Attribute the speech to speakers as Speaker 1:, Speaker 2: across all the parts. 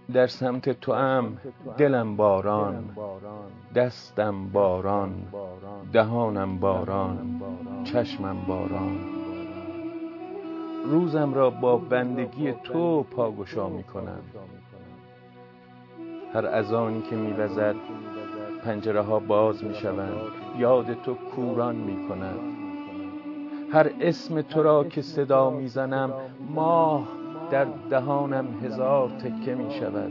Speaker 1: در سمت تو ام دلم باران، دستم باران، دهانم باران، چشمم باران. روزم را با بندگی تو پاگشا می کنم. هر اذانی که می وزد پنجره ها باز می شوند، یاد تو کوران می کند. هر اسم تو را که صدا می زنم، ماه در دهانم هزار تکه می شود.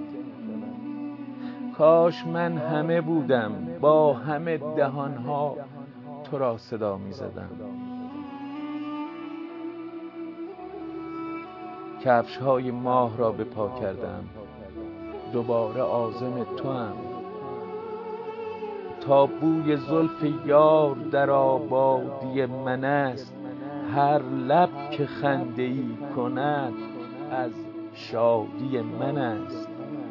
Speaker 1: کاش من همه بودم، با همه دهانها تو را صدا می زدم. کفش های ماه را به پا کردم، دوباره عازم تو ام. تا بوی زلف یار در آبادی من است، هر لب که خنده ای کند از شادی من است.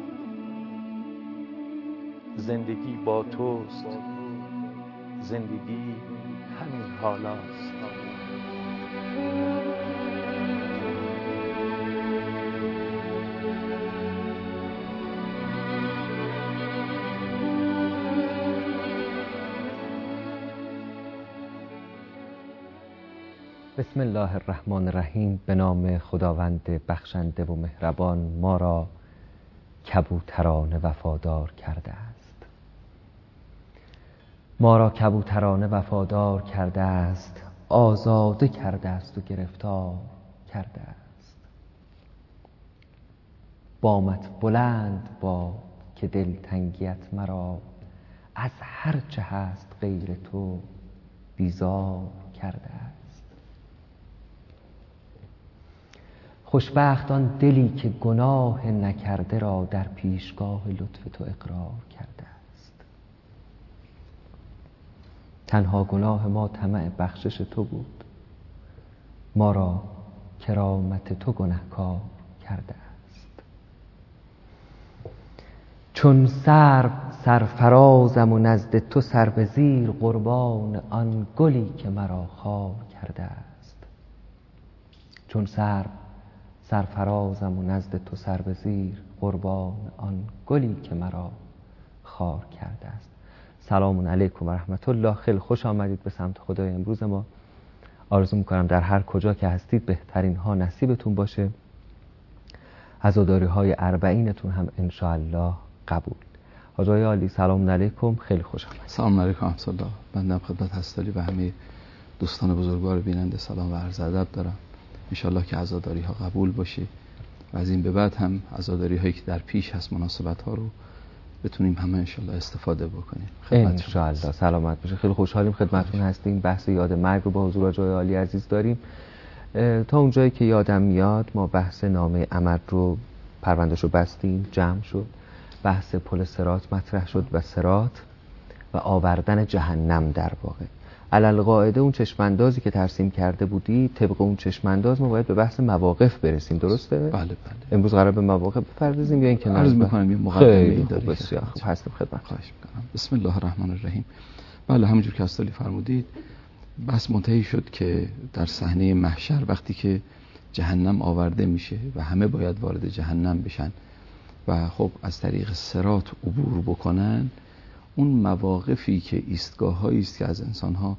Speaker 1: زندگی با توست، زندگی همین حالاست.
Speaker 2: بسم الله الرحمن الرحیم. به نام خداوند بخشنده و مهربان. ما را کبوترانه وفادار کرده است. ما را کبوترانه وفادار کرده است، آزاده کرده است و گرفتار کرده است. بامت بلند با که دلتنگیت مرا، از هر چه هست غیر تو بیزار کرده است. خوشبخت آن دلی که گناه نکرده را در پیشگاه لطف تو اقرار کرده است. تنها گناه ما طمع بخشش تو بود، ما را کرامت تو گنهکار کرده است. چون سرو سرفرازم و نزد تو سر به زیر، قربان آن گلی که مرا خار کرده است. چون سرو سرفرازم و نزد تو سر به زیر، قربان آن گلی که مرا خار کرده است. سلام علیکم و رحمت الله. خیلی خوش آمدید به سمت خدای امروز ما. آرزو میکنم در هر کجا که هستید بهترین ها نصیبتون باشه. عزاداری های اربعینتون هم انشاءالله قبول. حاجی عالی سلام علیکم، خیلی خوش آمدید.
Speaker 3: سلام علیکم ورحمت الله. بنده خدمت هستالی و همه دوستان بزرگوار بیننده سلام و عرض ادب دارم. انشالله که عزاداری ها قبول باشه و از این به بعد هم عزاداری هایی که در پیش هست مناسبت ها رو بتونیم همه انشالله استفاده بکنیم.
Speaker 2: انشالله سلامت باشه. خیلی خوشحالیم خدمتتون هستیم. بحث یاد مرگ رو با حضور حاجی عالی عزیز داریم. تا اونجایی که یادم میاد ما بحث نامه عمد رو پروندهش رو بستیم، جمع شد. بحث پل صراط مطرح شد و صراط و آوردن جهنم در واقع. علالقاعده اون چشماندازی که ترسیم کرده بودی، طبق اون چشمانداز ما باید به بحث مواقف برسیم، درسته؟
Speaker 3: بله.
Speaker 2: امروز قرار به مواقف بپردازیم یا اینکه
Speaker 3: عرض می‌کنم یه مقدمه‌ای داره.
Speaker 2: بسیار خوب، هستم خدمت.
Speaker 3: خواهش می‌کنم. بسم الله الرحمن الرحیم. بله همونجور که استالی فرمودید بحث منتهی شد که در صحنه محشر وقتی که جهنم آورده میشه و همه باید وارد جهنم بشن و خب از طریق صراط عبور بکنن، اون مواقفی که ایستگاه‌هایی است که از انسان‌ها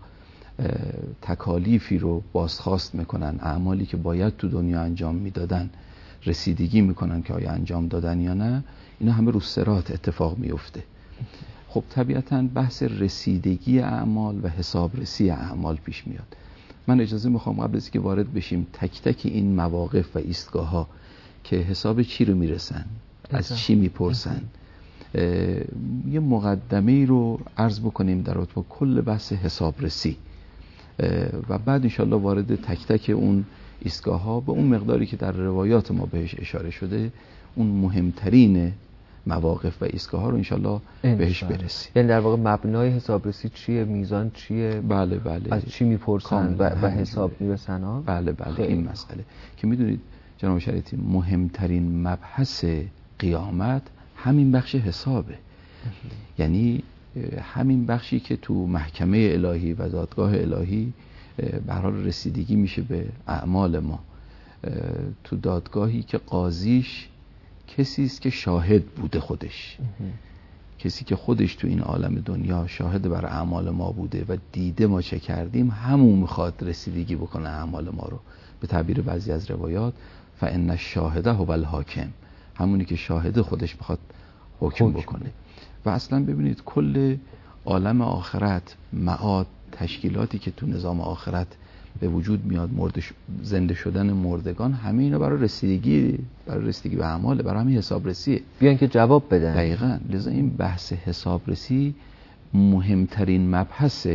Speaker 3: تکالیفی رو بازخواست میکنن، اعمالی که باید تو دنیا انجام میدادن رسیدگی میکنن که آیا انجام دادن یا نه، اینا همه رو صراط اتفاق میفته. خب طبیعتاً بحث رسیدگی اعمال و حسابرسی اعمال پیش میاد. من اجازه میخوام قبل از که وارد بشیم تک تک این مواقف و ایستگاه‌ها که حساب چی رو میرسن، از چی میپرسن، یه مقدمه‌ای رو عرض بکنیم در رابطه با کل بحث حسابرسی و بعد انشالله وارد تک تک اون ایستگاه‌ها به اون مقداری که در روایات ما بهش اشاره شده اون مهمترین مواقف و ایستگاه‌ها رو انشالله بهش برسیم.
Speaker 2: یعنی در واقع مبنای حسابرسی چیه، میزان چیه،
Speaker 3: بله
Speaker 2: از چی میپرسن و حساب میرسن ها؟
Speaker 3: بله این مسئله که میدونید جناب شریعتی مهمترین مبحث قیامت همین بخش حسابه. یعنی همین بخشی که تو محکمه الهی و دادگاه الهی به هر حال رسیدگی میشه به اعمال ما، تو دادگاهی که قاضیش کسی است که شاهد بوده خودش، کسی که خودش تو این عالم دنیا شاهد بر اعمال ما بوده و دیده ما چه کردیم، همون میخواد رسیدگی بکنه اعمال ما رو. به تعبیر بعضی از روایات فإن الشاهد هو الحاکم، همونی که شاهد خودش میخواد حکم بکنه. و اصلا ببینید کل عالم آخرت، معاد، تشکیلاتی که تو نظام آخرت به وجود میاد، زنده شدن مردگان، همه اینا برای رسیدگی به اعمال، برای همین حسابرسیه،
Speaker 2: بیان که جواب بدن.
Speaker 3: دقیقاً. لذا این بحث حسابرسی مهمترین مبحث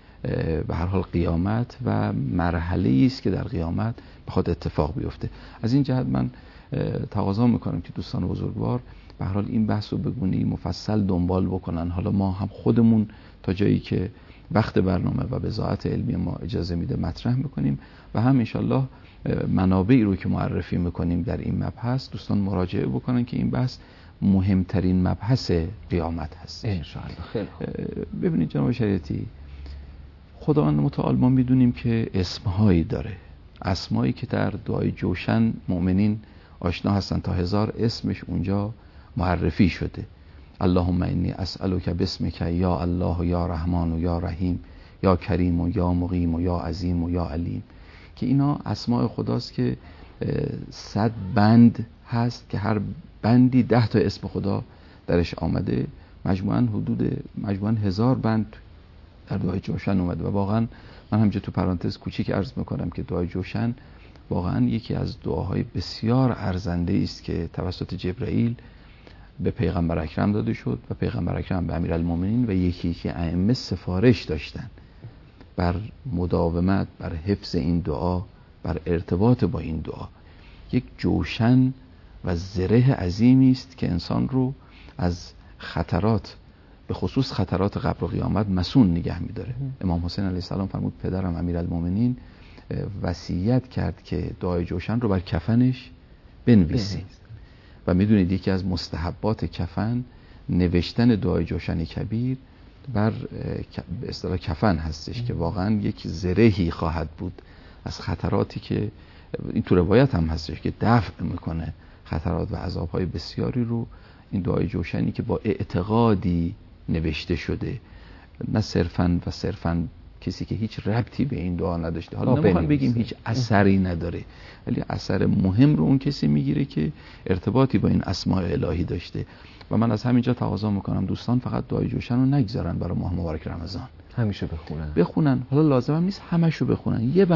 Speaker 3: به هر حال قیامت و مرحله‌ای است که در قیامت بخواد اتفاق بیفته. از این جهت من تقاضا میکنم که دوستان بزرگوار به هر حال این بحث رو به گونه‌ای مفصل دنبال بکنن. حالا ما هم خودمون تا جایی که وقت برنامه و بضاعت علمی ما اجازه میده مطرح میکنیم و هم انشالله منابعی رو که معرفی میکنیم در این مبحث دوستان مراجعه بکنن که این بحث مهمترین مبحث قیامت هست
Speaker 2: انشالله. خیلی
Speaker 3: ببینید جناب شریعتی، خداوند متعال ما میدونیم که اسمهایی داره، اسمایی که در دعای جوشن مؤمنین آشنا هستن، تا 1000 اسمش اونجا معرفی شده. اللهم انی اسألک باسمک یا الله و یا رحمان و یا رحیم یا کریم و یا مقیم و یا عظیم و یا علیم، که اینا اسماء خداست که 100 بند هست که هر بندی 10 تا اسم خدا درش آمده. مجموعاً 1000 بند در دعای جوشن اومده. و واقعاً من همینجا تو پرانتز کوچیک عرض میکنم که دعای جوشن واقعاً یکی از دعاهای بسیار ارزنده است که توسط جبرائیل به پیغمبر اکرم داده شد و پیغمبر اکرم به امیرالمومنین و یکی ائمه سفارش داشتن بر مداومت، بر حفظ این دعا، بر ارتباط با این دعا. یک جوشن و زره عظیمی است که انسان رو از خطرات، به خصوص خطرات قبر و قیامت، مسون نگه می‌داره. امام حسین علیه السلام فرمود پدرم امیرالمومنین وصیت کرد که دعای جوشن رو بر کفنش بنویسید و میدونید یکی از مستحبات کفن نوشتن دعای جوشن کبیر بر به اصطلاح کفن هستش که واقعا یک زرهی خواهد بود از خطراتی که این تو روایت هم هستش که دفع میکنه خطرات و عذابهای بسیاری رو. این دعای جوشنی که با اعتقادی نوشته شده، نه صرفاً کسی که هیچ ربطی به این دعا نداشته، حالا نمیخوام بگیم هیچ اثری نداره، ولی اثر مهم رو اون کسی میگیره که ارتباطی با این اسماء الهی داشته. و من از همینجا تقاضا میکنم دوستان فقط دعای جوشن رو نگذارن برای ماه مبارک رمضان،
Speaker 2: همیشه بخونن.
Speaker 3: حالا لازم نیست همشو بخونن، یه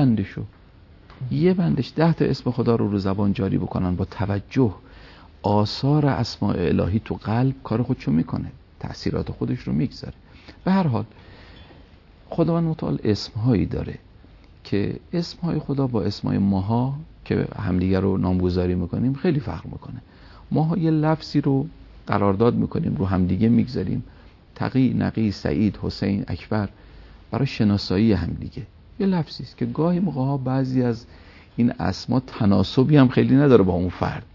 Speaker 3: بندش 10 تا اسم خدا رو زبان جاری بکنن، با توجه آثار اسماء الهی تو قلب کار خودشو میکنه، تأثیرات خودش رو میگذاره. به هر حال خداوند متعال اسمهایی داره که اسمهای خدا با اسمهای ماها که همدیگر رو نامگذاری میکنیم خیلی فرق میکنه. ماها یه لفظی رو قرارداد میکنیم، رو همدیگه میگذاریم، تقی، نقی، سعید، حسین، اکبر، برای شناسایی همدیگه. یه لفظی است که گاهی موقع‌ها بعضی از این اسما تناسبی هم خیلی نداره با اون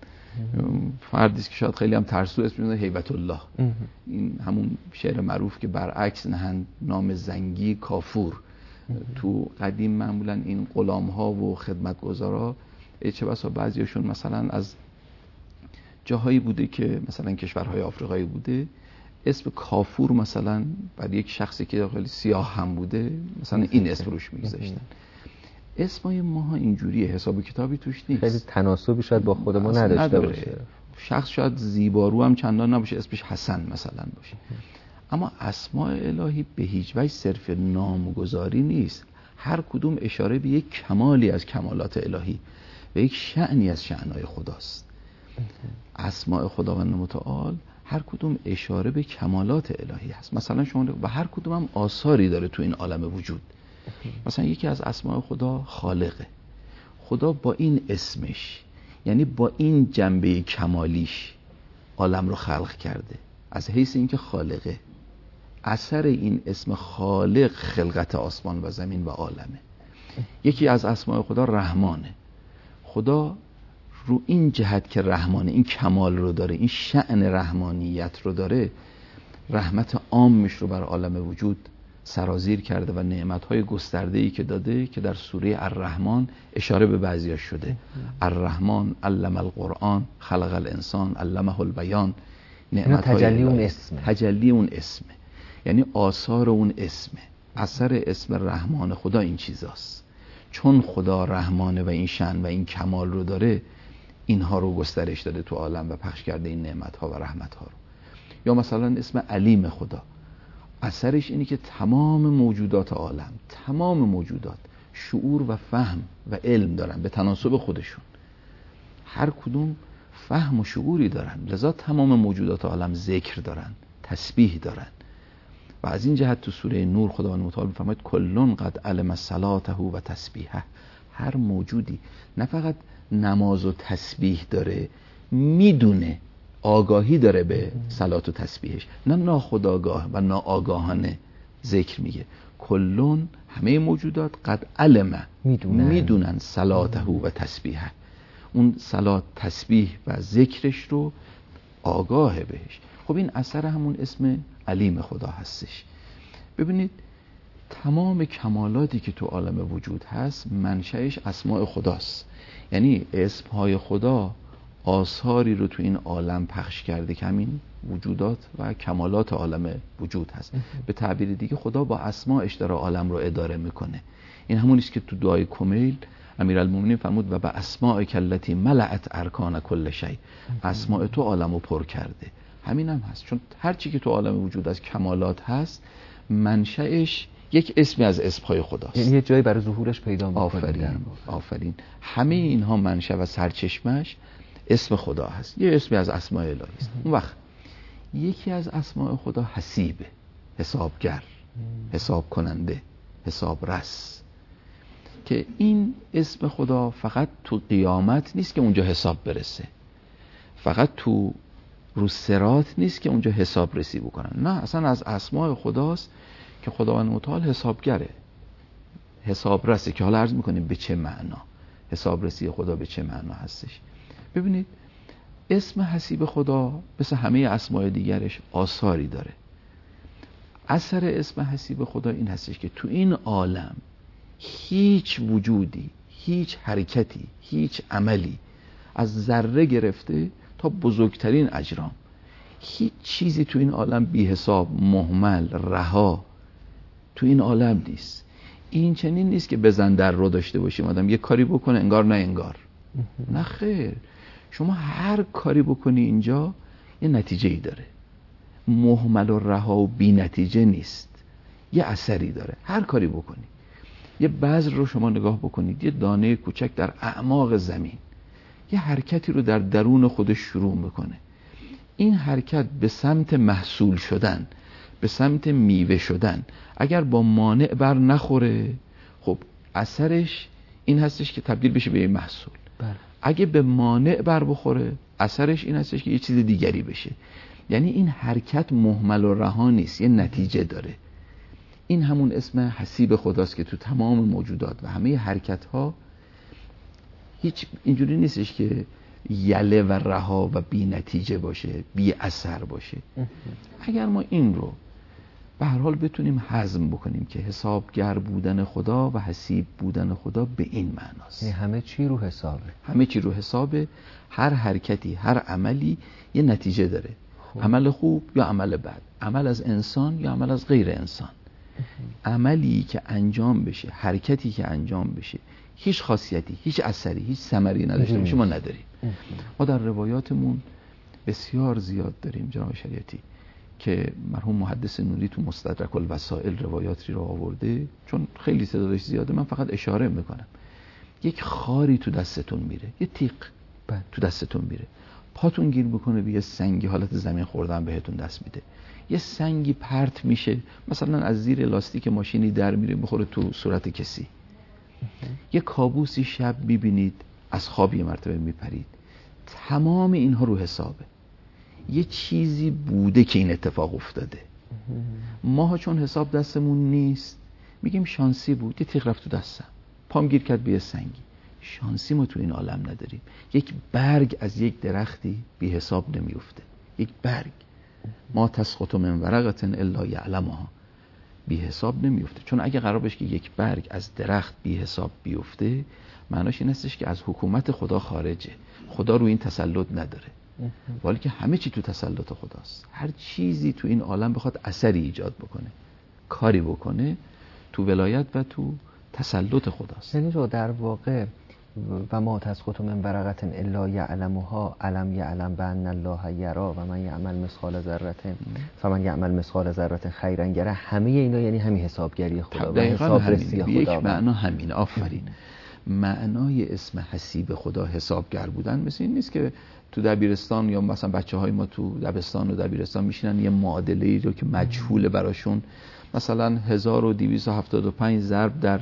Speaker 3: فردی است که شاید خیلی هم ترسو اسم میذاره هیبت الله. این همون شعر معروف که برعکس نهند نام زنگی کافور. تو قدیم معمولا این غلام‌ها و خدمتگزارا چه بسا بعضیاشون مثلا از جاهایی بوده که مثلا کشورهای آفریقایی بوده، اسم کافور مثلا برای یک شخصی که خیلی سیاه هم بوده مثلا این اسم روش میگذاشتن. اسمای ماها اینجوریه، حساب کتابی توش نیست،
Speaker 2: خیلی تناسبی شاید با خود ما نداشته باشه.
Speaker 3: شخص شاید زیبارو هم چندان نباشه، اسمش حسن مثلا باشه، اما اسماء الهی به هیچ وجه صرف نامگذاری نیست، هر کدوم اشاره به یک کمالی از کمالات الهی و یک شأنی از شأنهای خداست. اسماء خداوند متعال هر کدوم اشاره به کمالات الهی هست. مثلا شما و هر کدوم هم آثاری داره تو این عالم وجود. مثلا یکی از اسماء خدا خالقه. خدا با این اسمش، یعنی با این جنبه کمالیش عالم رو خلق کرده، از حیث اینکه خالقه. اثر این اسم خالق خلقت آسمان و زمین و عالمه. یکی از اسماء خدا رحمانه. خدا رو این جهت که رحمانه، این کمال رو داره، این شأن رحمانیت رو داره، رحمت عامش رو بر عالم وجود سرازیر کرده و نعمت‌های گسترده‌ای که داده که در سوره الرحمن اشاره به بعضیاش شده. الرحمن علم القرآن خلق الانسان علمه البیان. تجلی اون اسمه، یعنی آثار اون اسمه، اثر اسم رحمان خدا این چیزاست. چون خدا رحمانه و این شأن و این کمال رو داره، اینها رو گسترش داده تو عالم و پخش کرده این نعمت‌ها و رحمت‌ها رو. یا مثلا اسم علیم خدا، اثرش اینی که تمام موجودات عالم، تمام موجودات شعور و فهم و علم دارن به تناسب خودشون، هر کدوم فهم و شعوری دارن، لذا تمام موجودات عالم ذکر دارن، تسبیح دارن. و از این جهت تو سوره نور خداوند متعال می‌فرماید کلون قد علم صلاته و تسبیحه. هر موجودی نه فقط نماز و تسبیح داره، میدونه، آگاهی داره به صلات و تسبیحش، نه ناخودآگاه و ناآگاهانه ذکر میگه. کلون همه موجودات قد علم میدونن صلاته و تسبیحه، اون صلات تسبیح و ذکرش رو آگاهه بهش. خب این اثر همون اسم علیم خدا هستش. ببینید تمام کمالاتی که تو عالم وجود هست منشأش اسماء خداست، یعنی اسمهای خدا آثاری رو تو این عالم پخش کرده که همین وجودات و کمالات عالم وجود هست. به تعبیر دیگه خدا با اسماءش داره عالم رو اداره میکنه. این همونیست که تو دعای کمیل امیرالمومنین فرمود و به اسماء کلتی ملأت ارکان کل شیء، اسماء تو عالم رو پر کرده. همین هم هست، چون هر چی که تو عالم وجود از کمالات هست منشأش یک اسمی از اسمهای خداست،
Speaker 2: یعنی یه جایی برای ظهورش پیدا می‌کنه.
Speaker 3: آفرین. همه اینها منشأ و سرچشمش اسم خدا هست، یه اسمی از اسماء الهی است. اون وقت یکی از اسماء خدا حسیبه، حسابگر، حساب کننده، حساب رس، که این اسم خدا فقط تو قیامت نیست که اونجا حساب برسه، فقط تو رو صراط نیست که اونجا حساب رسی بکنن، نه، اصلا از اسماء خداست که خداوند متعال حسابگره، حساب رسه. که حالا عرض میکنیم به چه معنا حساب رسی خدا به چه معنا هستش. ببینید اسم حسیب خدا مثل همه اسماء دیگرش آثاری داره. اثر اسم حسیب خدا این هستش که تو این عالم هیچ وجودی، هیچ حرکتی، هیچ عملی از ذره گرفته تا بزرگترین اجرام، هیچ چیزی تو این عالم بی حساب، مهمل، رها تو این عالم نیست. این چنین نیست که بزن در رو داشته باشیم آدم یه کاری بکنه انگار نه انگار، نه خیر، شما هر کاری بکنی اینجا یه نتیجه ای داره، مهمل و رها و بی نتیجه نیست، یه اثری داره. هر کاری بکنی، یه بذر رو شما نگاه بکنید، یه دانه کوچک در اعماق زمین یه حرکتی رو در درون خودش شروع میکنه، این حرکت به سمت محصول شدن، به سمت میوه شدن، اگر با مانع بر نخوره خب اثرش این هستش که تبدیل بشه به یه محصول. اگه به مانع بر بخوره اثرش این هستش که یه چیز دیگری بشه. یعنی این حرکت مهمل و رها نیست، یه نتیجه داره. این همون اسم حسیب خداست که تو تمام موجودات و همه حرکت ها هیچ اینجوری نیستش که یله و رها و بی نتیجه باشه، بی اثر باشه. اگر ما این رو به هر حال بتونیم هضم بکنیم که حسابگر بودن خدا و حسیب بودن خدا به این معناست،
Speaker 2: همه چی رو حسابه،
Speaker 3: همه چی رو حسابه، هر حرکتی، هر عملی یه نتیجه داره. عمل خوب یا عمل بد، عمل از انسان یا عمل از غیر انسان. عملی که انجام بشه، حرکتی که انجام بشه، هیچ خاصیتی، هیچ اثری، هیچ ثمری نداشته باشه ما نداریم. ما در روایاتمون بسیار زیاد داریم جناب شریعتی که مرحوم محدث نوری تو مستدرک الوسائل روایاتی رو آورده، چون خیلی تعدادش زیاده من فقط اشاره میکنم. یک خاری تو دستتون میره، یه تیغ تو دستتون میره، پاتون گیر بکنه به یه سنگی، حالت زمین خوردن بهتون دست میده، یه سنگی پرت میشه مثلا از زیر لاستیک ماشینی در میره بخوره تو صورت کسی، یه کابوسی شب میبینید از خواب یه مرتبه میپرید. تمام اینها رو حسابه، یه چیزی بوده که این اتفاق افتاده. ماها چون حساب دستمون نیست میگیم شانسی بود، یه تیغ رفت تو دستم، پام گیر کرد به یه سنگی. شانسی ما تو این عالم نداریم. یک برگ از یک درختی بی حساب نمیفته، یک برگ، ما تسقط من ورقة الا یعلمها، بی حساب نمیفته. چون اگه قرار باشه که یک برگ از درخت بی حساب بیفته، معناش این هستش که از حکومت خدا خارجه، خدا روی این تسلط نداره. ولی که همه چی تو تسلط خداست. هر چیزی تو این عالم بخواد اثری ایجاد بکنه، کاری بکنه، تو ولایت و تو تسلط خداست.
Speaker 2: یعنی رو در واقع و ما تسقط من ورقة الا یعلمها الم یعلم بان الله یری و من یعمل مثقال ذره فمن یعمل مثقال ذره خیرا یره، همه اینا یعنی همین حسابگری خدا و حسابرسی خدا.
Speaker 3: یک معنا همین. آفرین. معنای اسم حسیب خدا حسابگر بودن مثل این نیست که تو دبیرستان یا مثلا بچه‌های ما تو دبستان و دبیرستان میشینن یه معادله‌ای رو که مجهوله براشون، مثلا 1275 ضرب در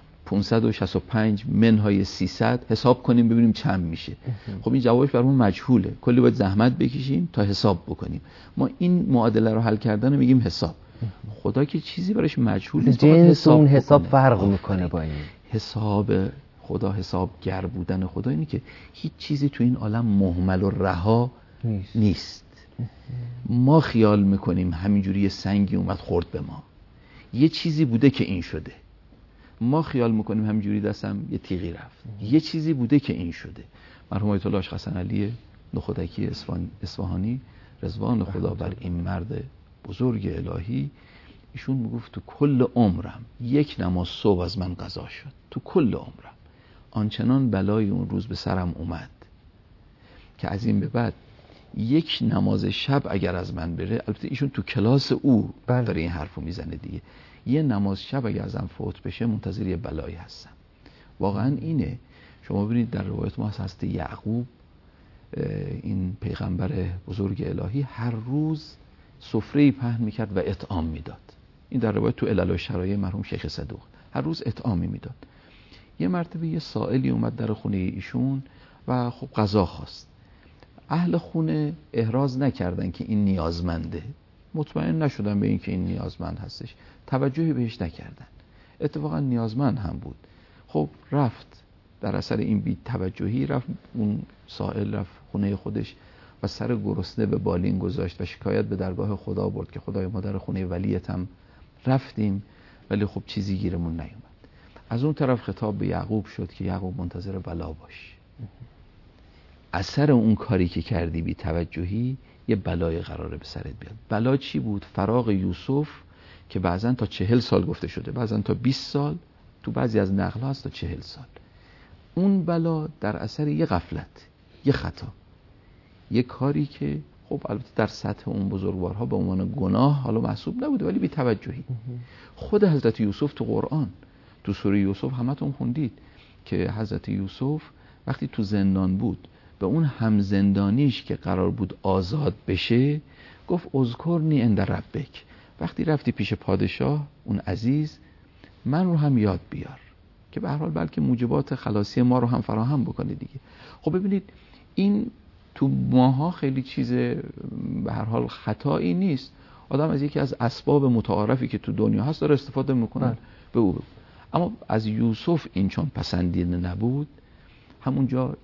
Speaker 3: 565 منهای 300 حساب کنیم ببینیم چند میشه. خب این جوابش برامون مجهوله، کلی باید زحمت بکشیم تا حساب بکنیم. ما این معادله رو حل کردن رو میگیم حساب. خدا که چیزی براش مجهول نیست،
Speaker 2: جنس اون حساب فرق میکنه با این.
Speaker 3: حساب خدا، حسابگر بودن خدا اینه که هیچ چیزی تو این عالم مهمل و رها نیست. ما خیال میکنیم همینجوری یه سنگی اومد خورد به ما، یه چیزی بوده که این شده. ما خیال میکنیم همینجوری دستم یه تیغی رفت، یه چیزی بوده که این شده. مرحوم آیت الله حسن علی نخودکی اصفهانی رضوان خدا بر این مرد بزرگ الهی، ایشون میگفت تو کل عمرم یک نماز صبح از من قضا شد، تو کل عمرم آنچنان بلای اون روز به سرم اومد که از این به بعد یک نماز شب اگر از من بره، البته ایشون تو کلاس او داره این حرفو میزنه دیگه، یه نماز شب اگر ازم فوت بشه منتظر یه بلایی هستم. واقعا اینه. شما ببینید در روایت ما هست یعقوب، این پیغمبر بزرگ الهی، هر روز سفره‌ای پهن میکرد و اطعام میداد. این در روایت تو علل و شرایع مرحوم شیخ صدوق، هر روز اطعامی میداد. یه مرتبه یه سائلی اومد در خونه ایشون و خب غذا خواست. اهل خونه احراز نکردن که این نیازمنده، مطمئن نشدن به این که این نیازمند هستش، توجهی بهش نکردن. اتفاقا نیازمند هم بود. خب رفت، در اثر این بی توجهی رفت اون سائل، رفت خونه خودش و سر گرسنه به بالین گذاشت و شکایت به درگاه خدا برد که خدای ما در خونه ولیتم رفتیم ولی خب چیزی گیرمون نیومد. از اون طرف خطاب به یعقوب شد که یعقوب منتظر بلا باش. اثر اون کاری که کردی بی توجهی یه بلای قراره به سرت بیاد. بلا چی بود؟ فراق یوسف که بعضن تا 40 سال گفته شده، بعضن تا 20 سال، تو بعضی از نقل‌ها هست تا 40 سال. اون بلا در اثر یه غفلت، یه خطا، یه کاری که خب البته در سطح اون بزرگوارها به عنوان گناه حالا محسوب نبوده ولی بی توجهی. خود حضرت یوسف تو قرآن، تو سوره یوسف همتون خوندید که حضرت یوسف وقتی تو زندان بود به اون هم زندانیش که قرار بود آزاد بشه گفت اذکرنی عند ربک، وقتی رفتی پیش پادشاه اون عزیز من رو هم یاد بیار که به هر حال بلکه موجبات خلاصی ما رو هم فراهم بکنه دیگه. خب ببینید این تو ماها خیلی چیز به هر حال خطایی نیست. آدم از یکی از اسباب متعارفی که تو دنیا هست داره استفاده میکنه به او. اما از یوسف این چون پسندیده نبود، همونجا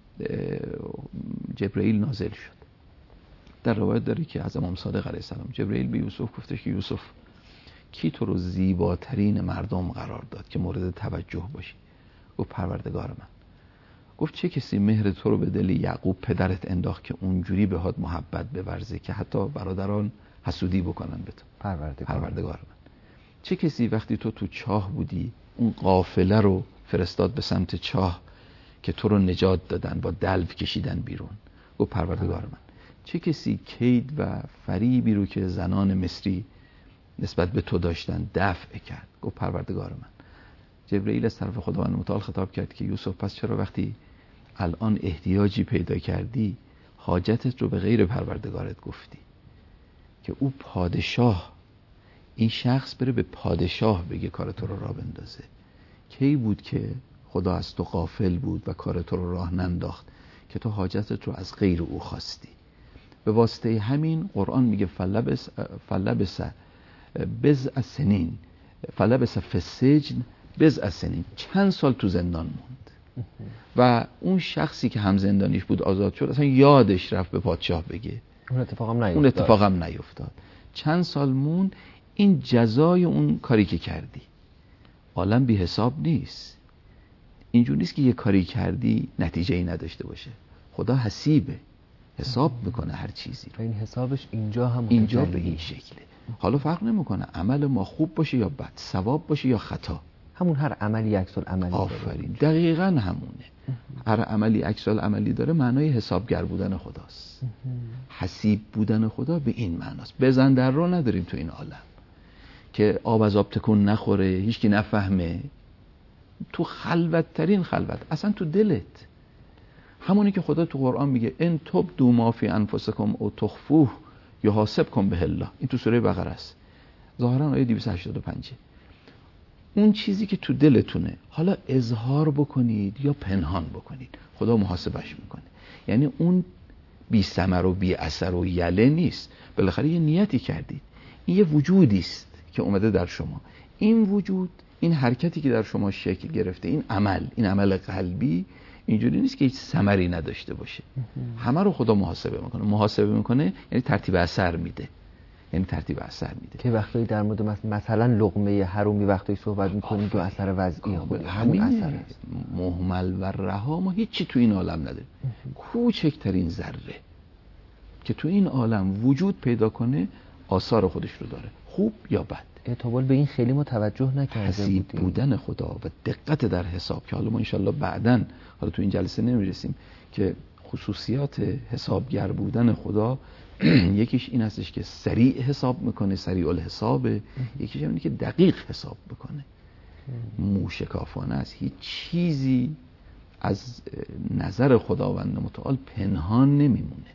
Speaker 3: جبرئیل نازل شد. در روایت داره که از امام صادق علیه السلام جبرئیل به یوسف گفته که یوسف کی تو رو زیباترین مردم قرار داد که مورد توجه باشی؟ گفت پروردگار من. گفت چه کسی مهر تو رو به دل یعقوب پدرت انداخت که اونجوری بهت محبت بورزه که حتی برادران حسودی بکنن به تو؟ پروردگار من. چه کسی وقتی تو چاه بودی اون قافله رو فرستاد به سمت چاه که تو رو نجات دادن، با دلو کشیدن بیرون؟ گفت پروردگار من. چه کسی کید و فریبی رو که زنان مصری نسبت به تو داشتن دفع کرد؟ گفت پروردگار من. جبرئیل از طرف خداوند متعال خطاب کرد که یوسف پس چرا وقتی الان احتیاجی پیدا کردی حاجتت رو به غیر پروردگارت گفتی؟ که او پادشاه، این شخص بره به پادشاه بگه کار تو رو راه بندازه. کی بود که خدا از تو غافل بود و کار تو رو راه ننداخت که تو حاجتت رو از غیر او خواستی؟ به واسطه همین قرآن میگه فلبس بضع سنین فلبس فی السجن بضع سنین، چند سال تو زندان موند و اون شخصی که هم زندانیش بود آزاد شد اصلا یادش رفت به پادشاه بگه.
Speaker 2: اون اتفاقم نیفتاد.
Speaker 3: چند سال موند. این جزای اون کاری که کردی. عالم بی حساب نیست. اینجور نیست که یه کاری کردی نتیجه ای نداشته باشه. خدا حسیبه، حساب میکنه هر چیزی رو.
Speaker 2: این حسابش اینجا
Speaker 3: به این شکله. حالا فرق نمیکنه عمل ما خوب باشه یا بد، ثواب باشه یا خطا.
Speaker 2: همون هر عملی عکس العملی داره.
Speaker 3: آفرین، دقیقاً همونه. هر عملی عکس العملی داره، معنای حسابگر بودن خداست. حسیب بودن خدا به این معناست. بزن در رو نداریم تو این عالم که آب از آب تکون نخوره، هیچکی نفهمه. تو خلوت ترین خلوت، اصلا تو دلت. همونی که خدا تو قرآن میگه ان تبدوا ما فی انفسکم او تخفوه یحاسبکم به الله. این تو سوره بقره است. ظاهرا آیه 285. اون چیزی که تو دلتونه، حالا اظهار بکنید یا پنهان بکنید، خدا محاسبش میکنه. یعنی اون بی ثمر و بی اثر و یله نیست. بالاخره یه نیتی کردید. این یه وجودی است که اومده در شما. این وجود، این حرکتی که در شما شکل گرفته، این عمل قلبی، اینجوری نیست که هیچ ثمری نداشته باشه. همه رو خدا محاسبه میکنه. یعنی ترتیب اثر میده.
Speaker 2: که وقتی در مورد مثلا لقمه حرومی وقتی صحبت میکنید و اثر وضعی همون اثر است.
Speaker 3: مهمل و رها ما هیچی تو این عالم نداریم. کوچکترین ذره که تو این عالم وجود پیدا کنه آثار خودش رو داره، خوب یا بد.
Speaker 2: اعتبال به این خیلی متوجه نکرده
Speaker 3: حسیب بودن خدا و دقت در حساب، که حالا ما انشالله بعداً، حالا تو این جلسه نمیرسیم، که خصوصیات حسابگر بودن خدا یکیش این هستش که سریع حساب میکنه، سریع الحسابه. یکیش اینه که دقیق حساب بکنه، موشکافانه است. هیچ چیزی از نظر خداوند متعال پنهان نمیمونه.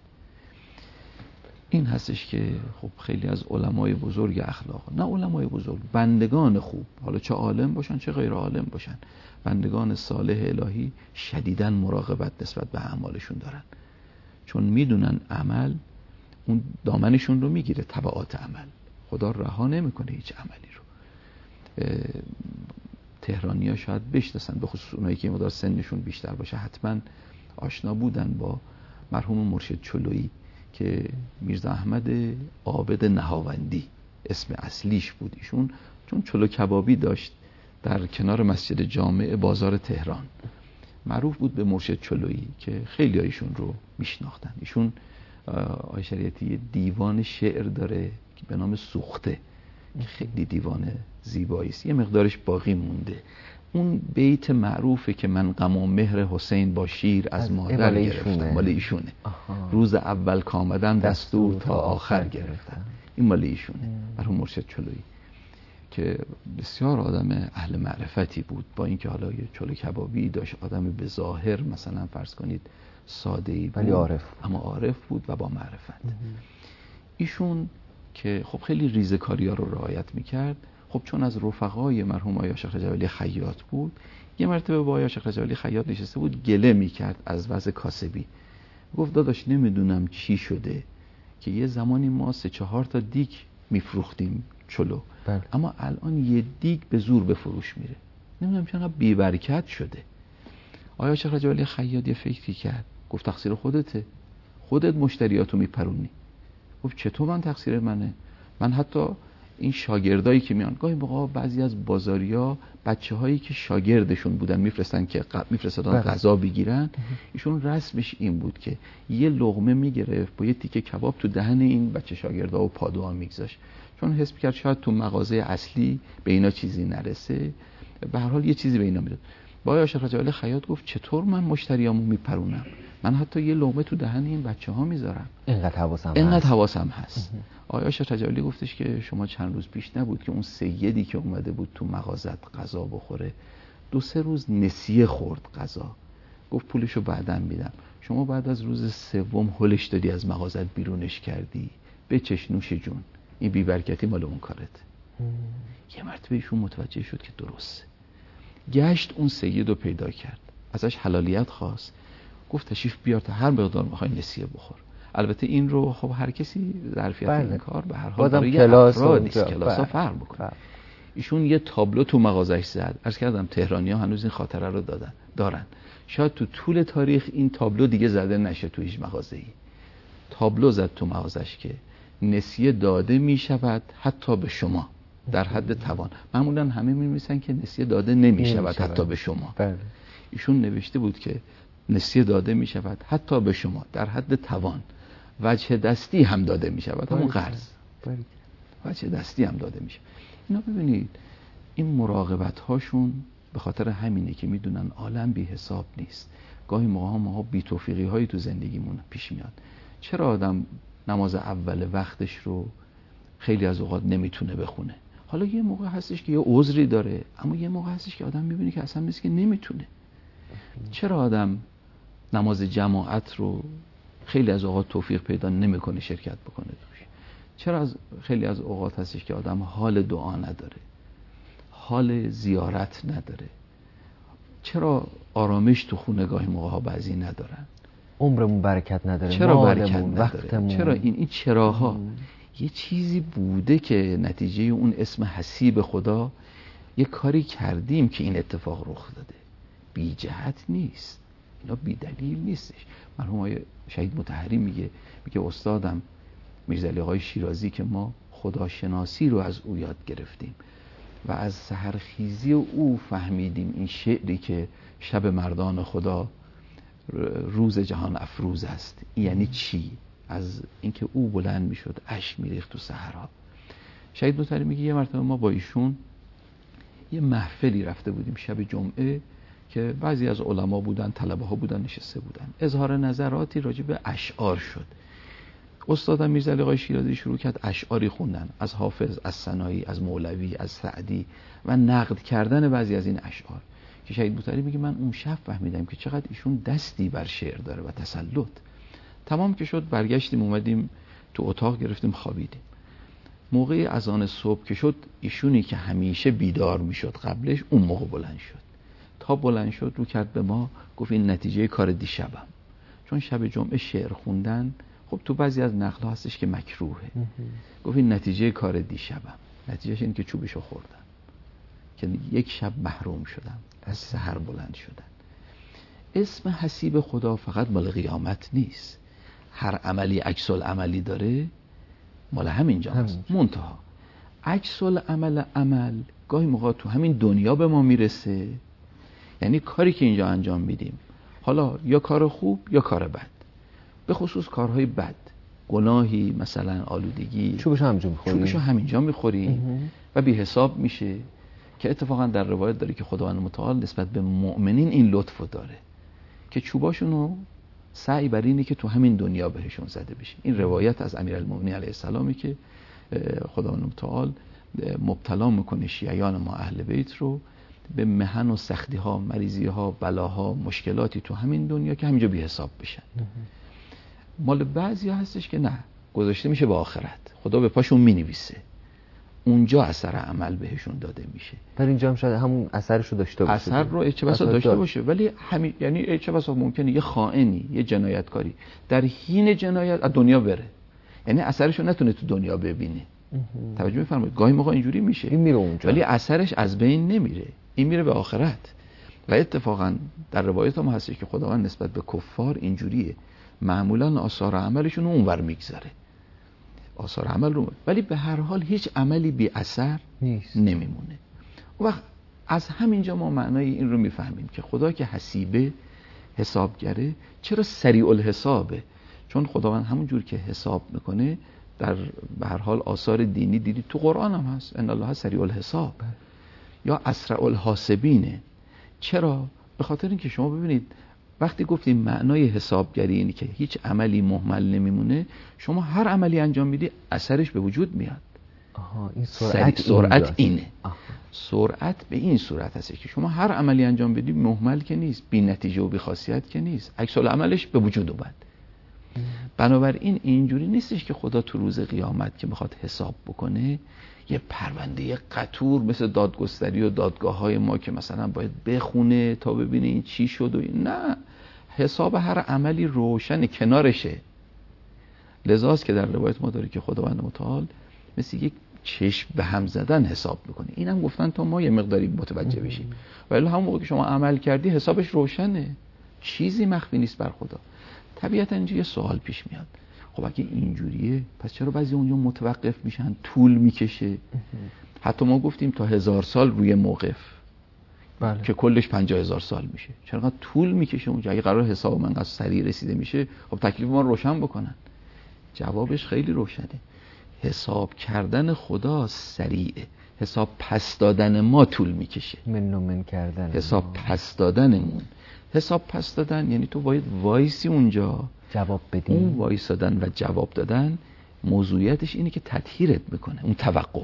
Speaker 3: این هستش که خب خیلی از علمای بزرگ اخلاق، نه علمای بزرگ، بندگان خوب، حالا چه عالم باشن چه غیر عالم باشن، بندگان صالح الهی شدیداً مراقبت نسبت به اعمالشون دارن، چون میدونن عمل اون دامنشون رو میگیره. تبعات عمل خدا رها نمیکنه هیچ عملی رو. تهرانی‌ها شاید بشناسن، به خصوص اونایی که مقدار سنشون بیشتر باشه، حتما آشنا بودن با مرحوم مرشد چلویی که میرزا احمد عابد نهاوندی اسم اصلیش بود. ایشون چون چلو کبابی داشت در کنار مسجد جامع بازار تهران، معروف بود به مرشد چلویی که خیلی ایشون رو میشناختن. ایشون آقای شریعتی دیوان شعر داره که به نام سوخته، خیلی دیوان زیبایی است، یه مقدارش باقی مونده. اون بیت معروفه که من غم و مهر حسین با شیر از مادر گرفتم، مال ایشونه. روز اول که آمدم دستور تا آخر گرفتم، این مال ایشونه، مرحوم مرشد چلویی، که بسیار آدم اهل معرفتی بود. با اینکه حالا یه چلو کبابی داشت، آدم به ظاهر مثلا فرض کنید ساده‌ای بود،
Speaker 2: ولی عارف،
Speaker 3: اما عارف بود و با معرفت. ایشون که خب خیلی ریزکاری‌ها رو رعایت میکرد، خب چون از رفقای مرحوم آیا شیخ رجب علی خیاط بود، یه مرتبه با آیا شیخ رجب علی خیاط نشسته بود، گله میکرد از وضع کاسبی. گفت داداش نمیدونم چی شده که یه زمانی ما 3-4 تا دیگ میفروختیم چلو، اما الان یه دیگ به زور به فروش میره، نمیدونم چقدر بی برکت شده. آیا شیخ رجب علی خیاط یه فکری کرد، گفت تقصیر خودته، خودت مشتریاتو میپرونی. گفت چطور من تقصیر منه؟ من حتی این شاگردایی که میان، گاهی موقع بعضی از بازاریا بچه‌هایی که شاگردشون بودن میفرستن که میفرستادن غذا بگیرن، ایشون رسمش این بود که یه لقمه میگرفت با یه تیکه کباب تو دهن این بچه شاگردا و پادوان میگذاشت، چون حس می‌کرد شاید تو مغازه اصلی به اینا چیزی نرسه، به هر حال یه چیزی به اینا میداد. با آیا شیخ رجب علی خیاط گفت چطور من مشتریامو میپرونم؟ من حتی یه لقمه تو دهن این بچه‌ها میذارم، اینقدر حواسم هست. آیا شیخ رجب علی گفتش که شما چند روز پیش نبود که اون سیدی که اومده بود تو مغازت غذا بخوره 2-3 روز نسیه خورد غذا، گفت پولشو بعداً میدم، شما بعد از روز 3 هولش دادی از مغازت بیرونش کردی، بچش نوش جون، این بی‌برکتی مال اون کارت. یه مرتبه ایشون متوجه شد که درسته، گشت اون سیدو پیدا کرد، ازش حلالیت خواست، گفت تشریف بیار تا هر مقدار میخوای نسیه بخور. البته این رو خب هر کسی ظرفیت این کار به هر حال برای افرادی کلاسا فرق میکنه. ایشون یه تابلو تو مغازش زد، عرض کردم تهرانی‌ها هنوز این خاطره رو دارن، شاید تو طول تاریخ این تابلو دیگه زده نشه تو هیچ مغازه‌ای. تابلو زد تو مغازش که نسیه داده می شود حتی به شما در حد توان. معمولا همه می نویسن که نسیه داده نمی شود حتی به شما. ایشون نوشته بود که نسیه داده می شود حتی به شما در حد توان. وجه دستی هم داده می شود، همون قرض وجه دستی هم داده می شود. اینا ببینید این مراقبت هاشون به خاطر همینه که میدونن عالم بی حساب نیست. گاهی موقع ما بی توفیقی هایی تو زندگیمون پیش میاد. چرا آدم نماز اول وقتش رو خیلی از اوقات نمیتونه بخونه؟ حالا یه موقع هستش که یه عذری داره، اما یه موقع هستش که آدم میبینه که اصلا مثل که نمیتونه. چرا آدم نماز جماعت رو خیلی از اوقات توفیق پیدا نمیکنه شرکت بکنه توش؟ چرا خیلی از اوقات هستش که آدم حال دعا نداره، حال زیارت نداره؟ چرا آرامش تو خونه گاهی موقع ها بعضی ندارن؟
Speaker 2: عمرمون برکت نداره،
Speaker 3: چرا برکت نداره؟
Speaker 2: وقتمون.
Speaker 3: چرا این چراها یه چیزی بوده که نتیجه اون اسم حسیب خدا یه کاری کردیم که این اتفاق رخ داده. بی جهت نیست، اینا بی دلیل نیستش. مرحوم آقای شهید مطهری میگه استادم میرزا آقای شیرازی که ما خداشناسی رو از او یاد گرفتیم و از سحرخیزی او فهمیدیم این شعری که شب مردان خدا روز جهان افروز است. یعنی چی؟ از اینکه او بلند میشد اشک میریخت تو صحرا. شهید مطهری میگه یه مرتبه ما با ایشون یه محفلی رفته بودیم شب جمعه که بعضی از علما بودن، طلبه ها بودن، نشسته بودن. اظهار نظراتی راجع به اشعار شد. استادم میرزا آقای شیرازی شروع کرد اشعاری خوندن از حافظ، از ثنایی، از مولوی، از سعدی و نقد کردن بعضی از این اشعار که شهید مطهری میگه من اون شب فهمیدم که چقدر ایشون دستی بر شعر داره و تسلط. تمام که شد برگشتیم اومدیم تو اتاق گرفتیم خوابیدیم. موقع اذان صبح که شد ایشونی که همیشه بیدار میشد قبلش اون موقع بلند شد. تا بلند شد رو کرد به ما گفت این نتیجه کار دیشبم. چون شب جمعه شعر خوندن خب تو بعضی از نقل هستش که مکروهه. گفت این نتیجه کار دیشبم. نتیجهش این که چوبشو خوردم، که یک شب محروم شدم، از سحر بلند شدن. اسم حسیب خدا فقط مال قیامت نیست. هر عملی عکس العملی داره، مال همینجا هست. منتها عکس العمل عمل گاهی موقع تو همین دنیا به ما میرسه. یعنی کاری که اینجا انجام میدیم، حالا یا کار خوب یا کار بد، به خصوص کارهای بد، گناهی مثلا آلودگی، چوبشو همینجا میخوریم و بی حساب میشه. که اتفاقا در روایت داره که خداوند متعال نسبت به مؤمنین این لطفو داره که چوباشونو سعی بر اینه که تو همین دنیا بهشون زده بشه. این روایت از امیرالمومنین علیه السلامی که خداوند متعال مبتلا میکنه شیعیان ما اهل بیت رو به محن و سختی ها، مریضی ها، بلاها، مشکلاتی تو همین دنیا که همینجا بی حساب بشن. مال بعضی هستش که نه، گذاشته میشه به آخرت، خدا به پاشون مینویسه، اونجا اثر عمل بهشون داده میشه.
Speaker 2: در اینجا هم شاید همون اثرشو داشته باشه،
Speaker 3: اثر رو چه بسا داشته باشه، ولی همین یعنی چه بسا ممکنه یه خائنی، یه جنایتکاری در حین جنایت از دنیا بره، یعنی اثرشو نتونه تو دنیا ببینه. توجه می‌فرمایید؟ گاهی موقع اینجوری میشه،
Speaker 2: این میره اونجا
Speaker 3: ولی اثرش از بین نمیره، این میره به آخرت. و اتفاقا در روایت هم هست که خداوند نسبت به کفار اینجوریه، معمولا آثار عملشون رو اونور میگذاره، آثار عمل رو، ولی به هر حال هیچ عملی بی اثر نیست، نمیمونه. و وقت از همینجا ما معنای این رو میفهمیم که خدا که حسیبه، حسابگره، چرا سریع الحسابه؟ چون خداوند همون جور که حساب میکنه در به هر حال آثار دینی دیدید تو قرآن هم هست، ان الله سریع الحساب یا اسرع الحاسبینه. چرا؟ به خاطر اینکه شما ببینید وقتی گفتیم معنای حسابگری اینه که هیچ عملی مهمل نمیمونه، شما هر عملی انجام میدی اثرش به وجود میاد.
Speaker 2: این
Speaker 3: سرعت اینه. سرعت به این صورت هست که شما هر عملی انجام بدی مهمل که نیست، بی نتیجه و بی خاصیت که نیست، عکس العملش به وجود اومد. بنابراین اینجوری نیستش که خدا تو روز قیامت که میخواد حساب بکنه یه پرونده قطور مثل دادگستری و دادگاه‌های ما که مثلا باید بخونه تا ببینه این چی شد و این. نه، حساب هر عملی روشن کنارشه. لذاست که در روایت ما داره که خداوند متعال مثل یک چشم به هم زدن حساب میکنه. اینم گفتن تا ما یه مقداری متوجه بشیم، ولی همون موقع که شما عمل کردی حسابش روشنه، چیزی مخفی نیست بر خدا. طبیعتا اینجا یه سوال پیش میاد، خب اگه اینجوریه پس چرا بعضی اونجا متوقف میشن، طول میکشه؟ حتی ما گفتیم تا 1000 سال روی موقف،
Speaker 2: بله.
Speaker 3: که کلش 50,000 سال میشه. چرا طول میکشه اونجا؟ اگه قرار حساب من قصد سریع رسیده میشه، خب تکلیف ما روشن بکنن. جوابش خیلی روشنه. حساب کردن خدا سریعه، حساب پس دادن ما طول میکشه.
Speaker 2: من کردن
Speaker 3: حساب پس دادنمون، حساب پس دادن یعنی تو باید وایسی اونجا
Speaker 2: جواب بدی.
Speaker 3: اون وایسادن و جواب دادن موضوعیتش اینه که تطهیرت میکنه. اون توقف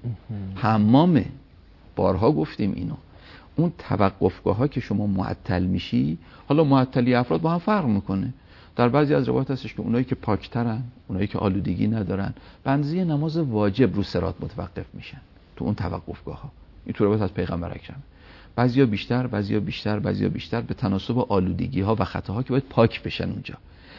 Speaker 3: حمامه. بارها گفتیم اینو. اون توقفگاه ها که شما معطل میشی، حالا معطلی افراد با هم فرق میکنه. در بعضی از روایات هستش که اونایی که پاکترن، اونایی که آلودگی ندارن، بنزی نماز واجب رو صراط متوقف میشن تو اون توقفگاه ها. این تو روایت از پیغمبر اکرم. بعضیا بیشتر، بعضیا بیشتر، بعضیا بیشتر، به تناسب آلودگی ها و خطاها که باید پاک بشن اونجا.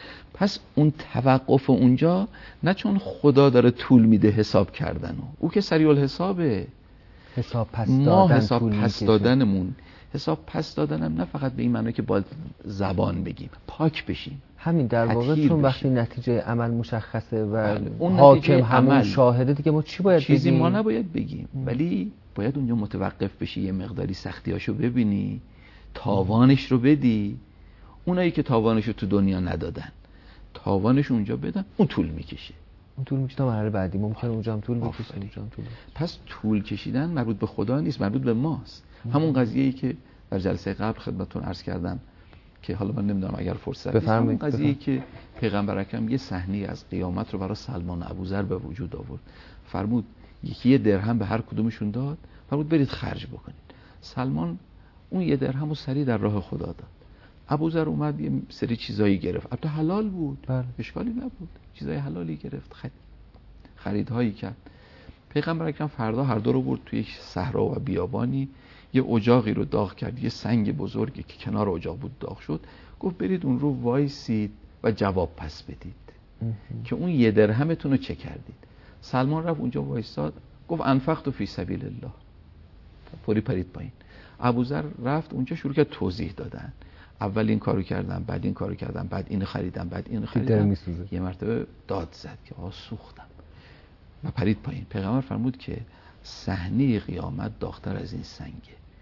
Speaker 3: پس اون توقف اونجا نه چون خدا داره طول میده حساب کردنو، او که سریع الحسابه.
Speaker 2: حساب پس
Speaker 3: ما
Speaker 2: دادن
Speaker 3: حساب پس دادنمون، حساب پس دادنم نه فقط به این معنی که با زبان بگیم، پاک بشیم.
Speaker 2: همین در واقع چون وقتی نتیجه عمل مشخصه و
Speaker 3: اون
Speaker 2: حاکم همون شاهده دیگه، ما چی باید
Speaker 3: چیزی
Speaker 2: بگیم؟
Speaker 3: ما نباید بگیم، ولی باید اونجا متوقف بشی، یه مقداری سختیاشو ببینی، تاوانش رو بدی. اونایی که تاوانشو تو دنیا ندادن، تاوانش اونجا بدن، اون طول میکشه.
Speaker 2: اون طول میکشه تا مرحله بعدی ممکنه اونجا هم طول بکشه.
Speaker 3: پس طول کشیدن مربوط به خدا نیست، مربوط به ماست. همون قضیه‌ای که در جلسه قبل خدمتتون عرض کردم که حالا من نمیدونم اگر فرصت نیست، همون قضیه‌ای که پیغمبر اکرم یه صحنه از قیامت رو برای سلمان و ابوذر به وجود آورد. فرمود یه درهم به هر کدومشون داد، فرمود برید خرج بکنید. سلمان اون یه درهم رو سریع در راه خدا داد. ابوذر اومد یه سری چیزایی گرفت، البته حلال بود، اشکالی نبود، چیزای حلالی گرفت، خریدهایی کرد. پیغمبر اکرم فردا هر دو رو برد توی صحرا و بیابانی، یه اجاقی رو داغ کرد، یه سنگ بزرگی که کنار اجاق بود داغ شد، گفت برید اون رو وایسید و جواب پس بدید که اون یه درهمتون رو چه کردید. سلمان رفت اونجا وایساد، گفت انفقت فی سبیل الله، فوری پرید پایین. ابوذر رفت اونجا شروع کرد توضیح دادن، اول این کارو کردم، بعد این کارو کردم، بعد اینو خریدم، بعد اینو خریدم. یه مرتبه داد زد که سوختم و پرید پایین. پیغمبر فرمود که صحنه قیامت داغ‌تر از این سنگه.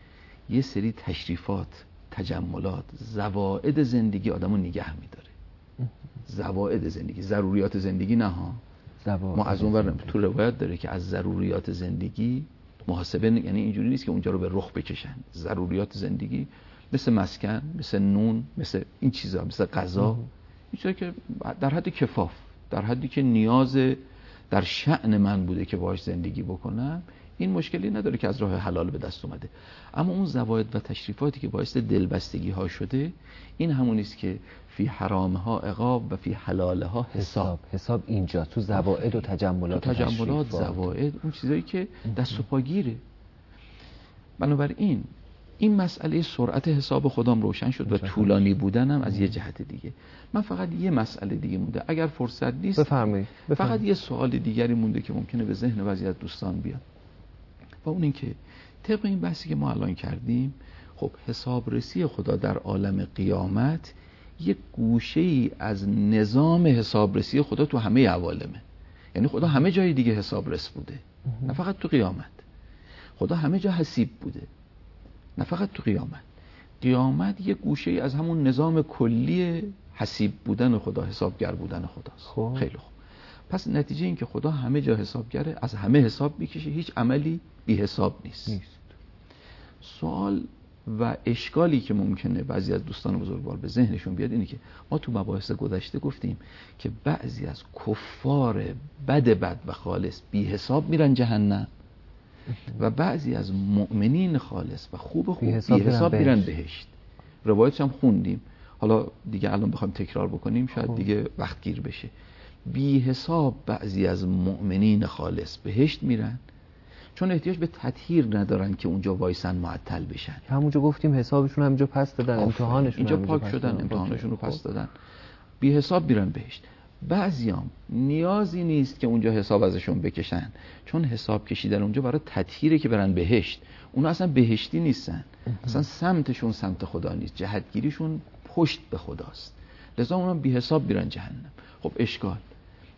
Speaker 3: یه سری تشریفات، تجملات، زوائد زندگی آدمو نگه میداره. زوائد زندگی، ضروریات زندگی نه ها. ما از اون ور تو روایت داره که از ضروریات زندگی محاسبه، یعنی اینجوری نیست که اونجا رو به رخ بکشن. ضروریات زندگی مثل مسکن، مثل نون، مثل این چیزا، مثل غذا، این چیزا که در حد کفاف، در حدی که نیاز در شأن من بوده که باهاش زندگی بکنم، این مشکلی نداره که از راه حلال به دست اومده. اما اون زواید و تشریفاتی که باعث دلبستگی ها شده، این همونیست که فی حرامها عقاب و فی حلالها
Speaker 2: حساب اینجا تو زواید و تجملات
Speaker 3: زواید، اون چیزایی که دست و پاگیره. بنابراین این مسئله سرعت حساب خودم روشن شد و طولانی بودنم از یه جهت دیگه. من فقط یه مسئله دیگه مونده، اگر فرصت نیست
Speaker 2: بفرمایید.
Speaker 3: فقط یه سوال دیگری مونده که ممکنه به ذهن بعضی از دوستان بیاد، و اون این که طبق این بحثی که ما الان کردیم، خب حسابرسی خدا در عالم قیامت یک گوشه‌ای از نظام حسابرسی خدا تو همه عوالمه. یعنی خدا همه جای دیگه حسابرس بوده، نه فقط تو قیامت. خدا همه جا حسیب بوده، نه فقط تو قیامت. قیامت یک گوشه‌ای از همون نظام کلی حسیب بودن خدا، حسابگر بودن خداست. خیلی خوب. پس نتیجه این که خدا همه جا حسابگره، از همه حساب میکشه، هیچ عملی بی حساب نیست. سوال و اشکالی که ممکنه بعضی از دوستان بزرگوار به ذهنشون بیاد اینه که ما تو مباحث گذشته گفتیم که بعضی از کفار بد و خالص بی حساب میرن جهنم و بعضی از مؤمنین خالص و خوب بی حساب میرن بهشت. روایتش هم خوندیم، حالا دیگه الان بخوایم تکرار بکنیم شاید دیگه وقت گیر بشه. بی حساب بعضی از مؤمنین خالص بهشت میرن چون احتیاج به تطهیر ندارن که اونجا وایسن معطل بشن.
Speaker 2: همونجا گفتیم حسابشون همینجا پس دادن، امتحانشون
Speaker 3: اینجا پاک شدن، امتحانشون رو پس دادن، بی حساب میرن بهشت. بعضیام نیازی نیست که اونجا حساب ازشون بکشن، چون حساب کشیدن اونجا برای تطهیره که برن بهشت. اونا اصلا بهشتی نیستن، اصلا سمتشون سمت خدا نیست، جهتگیریشون پشت به خداست، لذا اونا بی حساب میرن جهنم. خب اشکال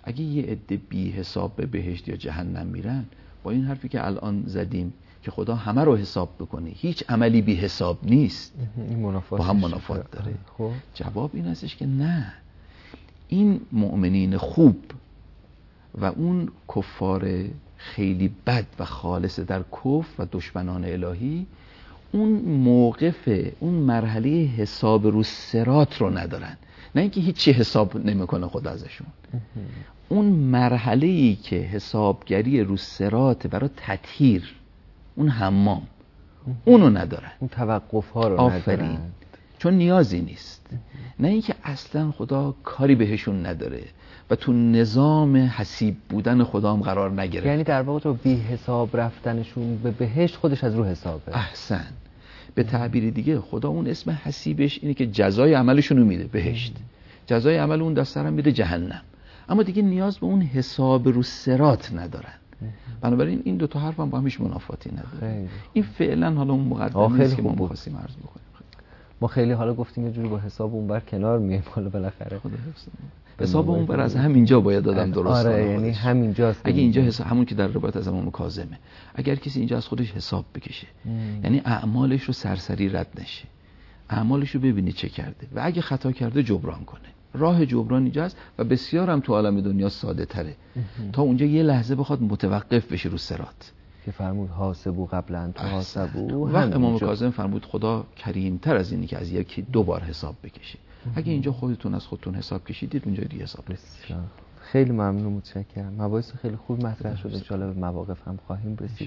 Speaker 3: اگه یه عده بی حساب به بهشت یا جهنم میرن، با این حرفی که الان زدیم که خدا همه رو حساب بکنه، هیچ عملی بی حساب نیست، با هم منافات داره.
Speaker 2: خب
Speaker 3: جواب این هستش که نه، این مؤمنین خوب و اون کفار خیلی بد و خالص در کفر و دشمنان الهی اون موقف، اون مرحله حساب رو صراط رو ندارن. نه اینکه هیچی حساب نمیکنه خدا ازشون، اون مرحله‌ای که حسابگری رو صراط برای تطهیر، اون حمام، اونو ندارن،
Speaker 2: اون توقف ها رو
Speaker 3: آفرین، چون نیازی نیست. نه اینکه اصلا خدا کاری بهشون نداره و تو نظام حسیب بودن خدا هم قرار نگرفت.
Speaker 2: یعنی در واقع تو بی حساب رفتنشون به بهشت خودش از رو حسابه.
Speaker 3: احسن. به تعبیر دیگه خدا اون اسم حسیبش اینه که جزای عملشون رو میده بهشت، جزای عمل اون دستر هم میده جهنم، اما دیگه نیاز به اون حساب رو صراط ندارن. بنابراین این دو تا حرف هم با همش منافاتی نداره. این فعلا حالا اون مقدمه است که ما می‌خواستیم عرض بکنیم.
Speaker 2: ما خیلی حالا گفتیم یه جوری با حساب اون بر کنار میایم، حالا بالاخره
Speaker 3: خدا حفظ حساب اون بر از همینجا باید دادم درست کنه.
Speaker 2: آره یعنی همینجاست.
Speaker 3: اگه اینجا حساب، همون که در روایت از امام کاظمه، اگر کسی اینجا از خودش حساب بکشه، یعنی اعمالش رو سرسری رد نشه، اعمالش رو ببینه چه کرده و اگه خطا کرده جبران کنه. راه جبران اینجاست و بسیار هم تو عالم دنیا ساده تره تا اونجا یه لحظه بخواد متوقف بشه رو صراط
Speaker 2: که فرمود حاسبو قبل ان تحاسبو.
Speaker 3: وقت امام کاظم فرمود خدا کریم تر از اینی که از یکی دو بار حساب بکشه. اگه اینجا خودتون از خودتون حساب کشیدید، اونجا دیگه حساب بکشید.
Speaker 2: خیلی ممنون، متشکرم. مباحث خیلی خوب مطرح شد، ان شاءالله به مواقف هم خواهیم رسید.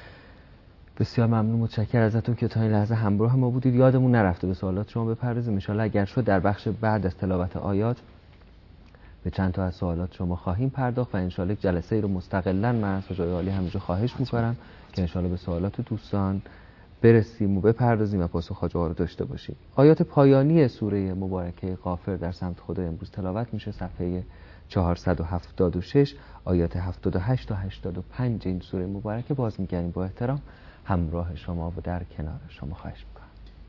Speaker 2: بسیار ممنون، متشکرم ازتون که تا این لحظه همراه ما بودید. یادمون نرفته به سوالات شما بپردازیم. ان شاءالله اگر شد در بخش بعد از تلاوت آیات به چند تا از سوالات شما خواهیم پرداخت و ان شاءالله جلسه ای رو مستقلا من از حضرت عالی همینجا خواهش می‌کنم که ان شاءالله به سوالات دوستان برسیم و بپردازیم و پاسخ‌ها رو داشته باشیم. آیات پایانی سوره مبارکه غافر در سمت خدا امروز تلاوت میشه، صفحه 476 آیات 78 تا 85 این سوره مبارکه. باز می‌گردیم با احترام همراه شما و در کنار شما خواهش می‌کنم.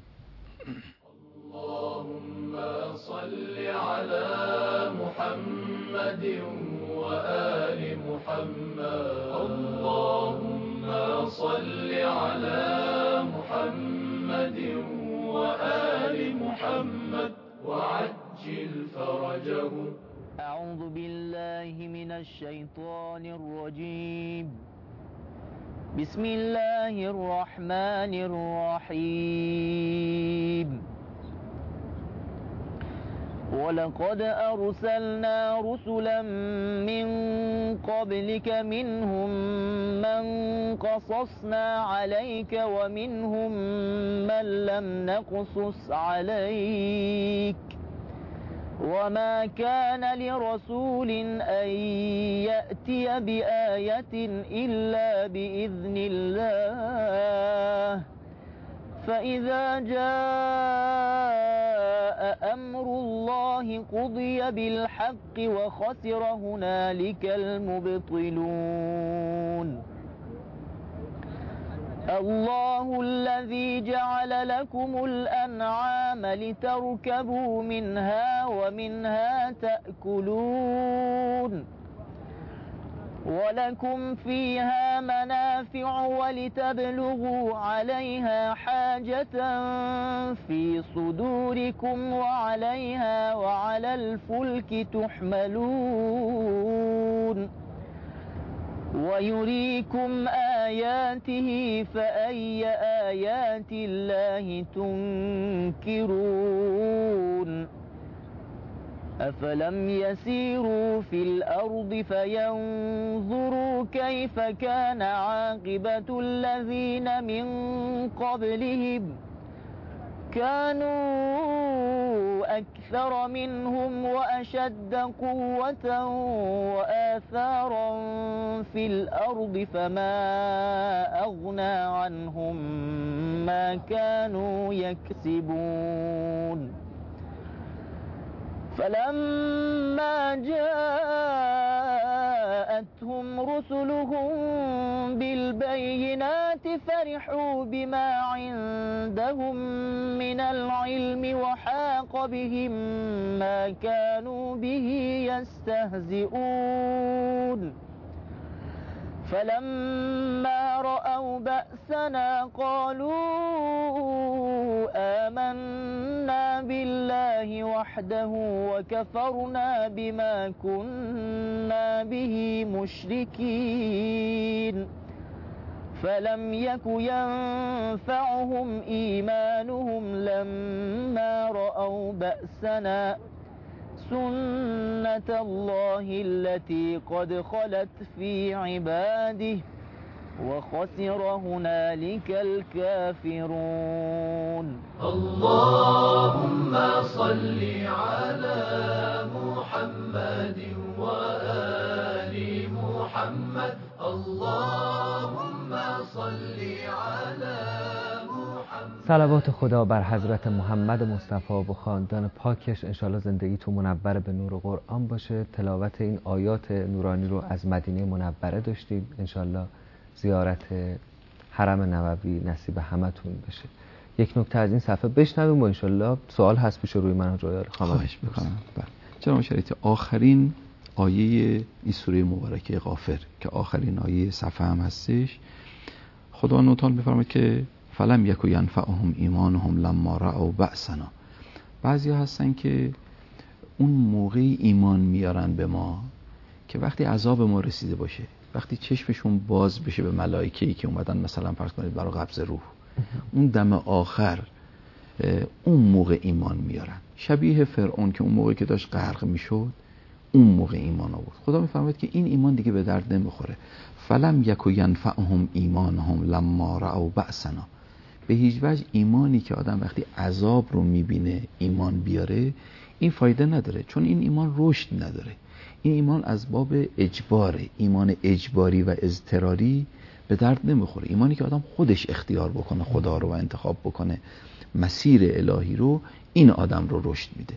Speaker 1: اللهم صل على محمد وآل محمد. اللهم صل على محمد وآل محمد وعجل فرجهم.
Speaker 4: أعوذ بالله من الشيطان الرجيم. بسم الله الرحمن الرحيم. ولقد أرسلنا رسلا من قبلك منهم من قصصنا عليك ومنهم من لم نقصص عليك وما كان لرسول أن يأتي بآية إلا بإذن الله فإذا جاء أمر الله قضي بالحق وخسر هنالك المبطلون. الله الذي جعل لكم الأنعام لتركبوا منها ومنها تأكلون ولكم فيها منافع ولتبلغوا عليها حاجة في صدوركم وعليها وعلى الفلك تحملون ويريكم آياته فأي آيات الله تنكرون. أفلم يسيروا في الأرض فينظروا كيف كان عاقبة الذين من قبلهم كانوا أكثر منهم وأشد قوة وآثارا في الأرض فما أغنى عنهم ما كانوا يكسبون. فلما جاءتهم رسلهم بالبينات فرحوا بما عندهم من العلم وحاق بهم ما كانوا به يستهزئون فلما رأوا بأسنا قالوا آمنا بالله وحده وكفرنا بما كنا به مشركين فلم يك ينفعهم إيمانهم لما رأوا بأسنا سنة الله التي قد خلت في عباده وخسر هنالك الكافرون.
Speaker 5: اللهم صل على محمد وآل محمد. اللهم صل على محمد.
Speaker 2: صلوات خدا بر حضرت محمد مصطفی و خاندان پاکش. انشالله زندگیتون منور به نور قرآن باشه. تلاوت این آیات نورانی رو از مدینه منوره داشتیم. انشالله زیارت حرم نبوی نصیب همتون بشه. یک نکته از این صفحه بشنویم و انشالله سوال هست پیش روی من جای
Speaker 3: خواهش میکنم. جناب شریعت، آخرین آیه این سوره مبارکه غافر که آخرین آیه صفحه هم هستش، خدا تعالی میفرماید که فلم یک ینفعهم ایمانهم لما رأوا بأسنا. بعضی هستن که اون موقعی ایمان میارن به ما که وقتی عذاب ما رسیده باشه، وقتی چشمشون باز بشه به ملائکه‌ای که اومدن مثلا فرض کنید برای قبض روح، اون دم آخر اون موقع ایمان میارن. شبیه فرعون که اون موقعی که داشت غرق میشد اون موقع ایمان آورد. خدا میفرماید که این ایمان دیگه به درد نمیخوره. فلم یک ینفعهم ایمانهم لما رأوا بأسنا. به هیچ وجه ایمانی که آدم وقتی عذاب رو میبینه ایمان بیاره این فایده نداره، چون این ایمان رشد نداره. این ایمان از باب اجباره، ایمان اجباری و اضطراری به درد نمیخوره. ایمانی که آدم خودش اختیار بکنه خدا رو و انتخاب بکنه مسیر الهی رو، این آدم رو رشد میده.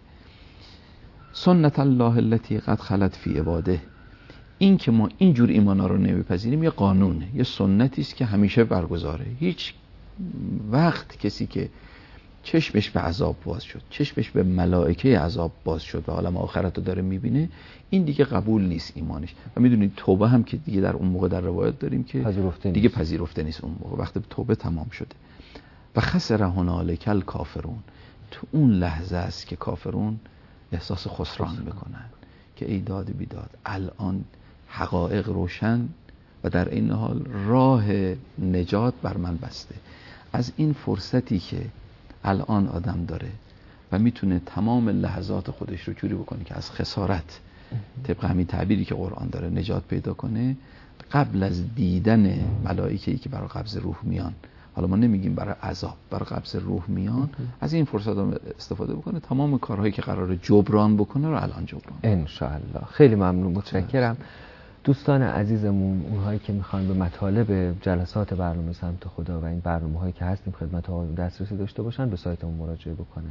Speaker 3: سنت الله التي قد خلت فی عباده. این که ما اینجور ایمانا رو نمیپذیریم یه قانونه، یه سنتی است که همیشه برگزاره. هیچ وقت کسی که چشمش به عذاب باز شد، چشمش به ملائکه عذاب باز شد و عالم آخرت رو داره میبینه، این دیگه قبول نیست ایمانش. و میدونید توبه هم که دیگه در اون موقع در روایت داریم که دیگه پذیرفته نیست. اون موقع وقتی توبه تمام شده. و خسر هنالک الکافرون. تو اون لحظه است که کافرون احساس خسران میکنن که ای داد بیداد، الان حقایق روشن و در این حال راه نجات بر من بسته. از این فرصتی که الان آدم داره و میتونه تمام لحظات خودش رو جوری بکنه که از خسارت طبق همین تعبیری که قرآن داره نجات پیدا کنه، قبل از دیدن ملائکه‌ای که برای قبض روح میان، حالا ما نمیگیم برای عذاب، برای قبض روح میان، از این فرصت استفاده بکنه، تمام کارهایی که قراره جبران بکنه رو الان جبران.
Speaker 2: انشاءالله. خیلی ممنون، متشکرم. دوستان عزیزمون، اونهایی که میخوان به مطالب جلسات برنامه سمت خدا و این برنامه‌هایی که هستیم خدمت آقایون دسترسی داشته باشن، به سایتمون مراجعه بکنن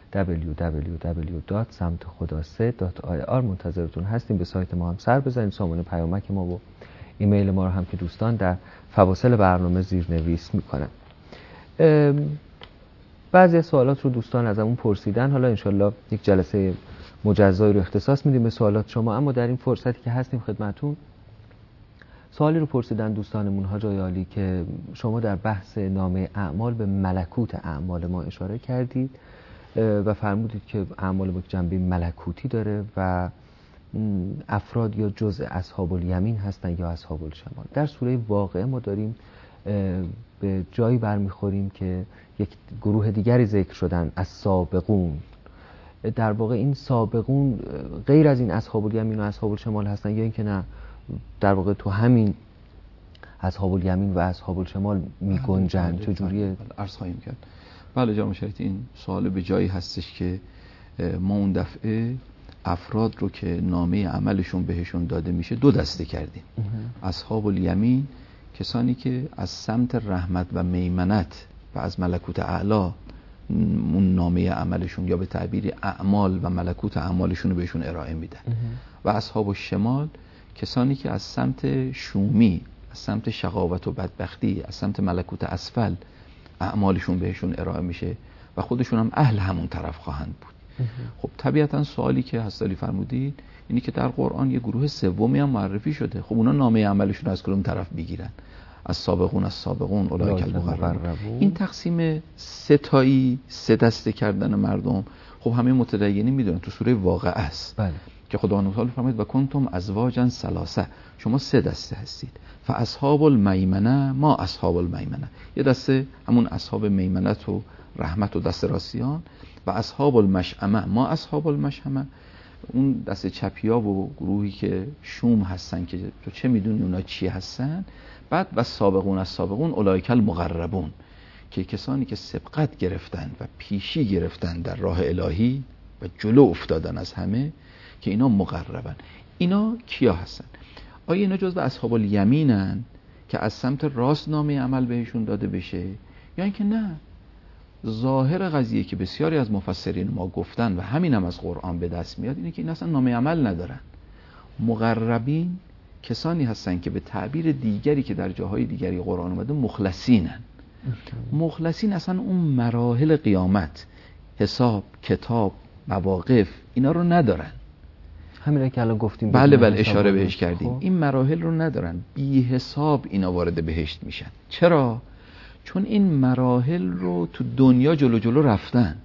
Speaker 2: www.samtkhoda3.ir. منتظرتون هستیم. به سایت ما هم سر بزنید، سامانه پیامک ما و ایمیل ما رو هم که دوستان در فواصل برنامه زیرنویس میکنن. بعضی از سوالات رو دوستان ازمون پرسیدن، حالا انشالله یک جلسه مجزایی رو اختصاص میدیم به سوالات شما، اما در این فرصتی که هستیم خدمتون سوالی رو پرسیدن دوستانمون حاجی عالی که شما در بحث نامه اعمال به ملکوت اعمال ما اشاره کردید و فرمودید که اعمال ما جنبه ملکوتی داره و افراد یا جزء اصحاب الیمین هستن یا اصحاب الشمال. در سوره واقعه ما داریم به جایی برمیخوریم که یک گروه دیگری ذکر شدن، از سابقون. در واقع این سابقون غیر از این اصحاب الیمین و اصحاب الشمال هستن یا اینکه نه در واقع تو همین اصحاب الیمین و اصحاب الشمال میگنجن؟ چجوریه؟
Speaker 3: عرض خواهیم کرد. بله جناب شریعت، این سوال به جایی هستش که ما اون دفعه افراد رو که نامه عملشون بهشون داده میشه دو دسته کردیم. اصحاب الیمین کسانی که از سمت رحمت و میمنت و از ملکوت اعلی اون نامه عملشون یا به تعبیر اعمال و ملکوت اعمالشون رو بهشون ارائه میدن. و اصحاب الشمال کسانی که از سمت شومی، از سمت شقاوت و بدبختی، از سمت ملکوت اسفل اعمالشون بهشون ارائه میشه و خودشون هم اهل همون طرف خواهند بود. خب طبیعتا سوالی که هستالی فرمودید اینی که در قرآن یه گروه سومی هم معرفی شده. خب اونا نامه عملشون از کدوم طرف بگیرن؟ از سابقون اولئک المقربون. این تقسیم سه تایی، سه دسته کردن مردم، خب همه متدینین میدونن تو سوره واقعه است. بله. که خداوند تعالی فرمود و کنتم ازواجا ثلاثه، شما سه دسته هستید. فاصحاب المیمنه ما اصحاب المیمنه، یه دسته همون اصحاب میمنت و رحمت و دست راستیان، و اصحاب المشأمه ما اصحاب المشأمه، اون دست چپیا و گروهی که شوم هستن که تو چه میدونی اونا چی هستن. بعد و سابقون از سابقون اولئک المقربون، که کسانی که سبقت گرفتن و پیشی گرفتن در راه الهی و جلو افتادن از همه، که اینا مقربن. اینا کیا هستن؟ آیا اینا جزو اصحاب الیمینن که از سمت راست نامه عمل بهشون داده بشه، یا اینکه نه؟ ظاهر قضیه که بسیاری از مفسرین ما گفتن و همین هم از قرآن به دست میاد اینه که این اصلا نامه عمل ندارن. مقربین کسانی هستن که به تعبیر دیگری که در جاهای دیگری قرآن اومده مخلصینن. مخلصین اصلا اون مراحل قیامت، حساب، کتاب، مواقف، اینا رو ندارن.
Speaker 2: همین که الان گفتیم.
Speaker 3: بله اشاره بهش کردیم. این مراحل رو ندارن، بی حساب اینا وارد بهشت میشن. چرا؟ چون این مراحل رو تو دنیا جلو رفتن،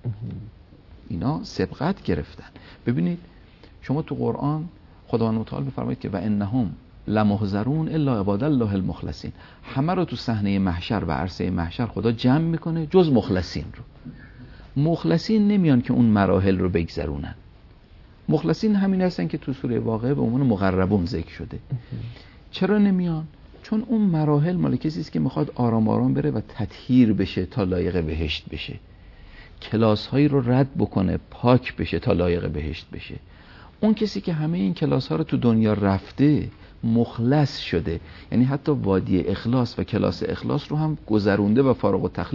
Speaker 3: اینا سبقت گرفتن. ببینید شما تو قرآن خداوند متعال بفرمایید که و انهم لمحضرون الا عباد الله المخلصین، همه رو تو صحنه محشر و عرصه محشر خدا جمع میکنه جز مخلصین رو. مخلصین نمیان که اون مراحل رو بگذرونن. مخلصین همین هستن که تو سوره واقعه به عنوان مقربون ذکر شده. چرا نمیان؟ چون اون مراحل مال کسی است که میخواد آرام آرام بره و تطهیر بشه تا لایق بهشت بشه، کلاس هایی رو رد بکنه، پاک بشه تا لایق بهشت بشه. اون کسی که همه این کلاس ها رو تو دنیا رفته، مخلص شده، یعنی حتی وادی اخلاص و کلاس اخلاص رو هم گذرونده و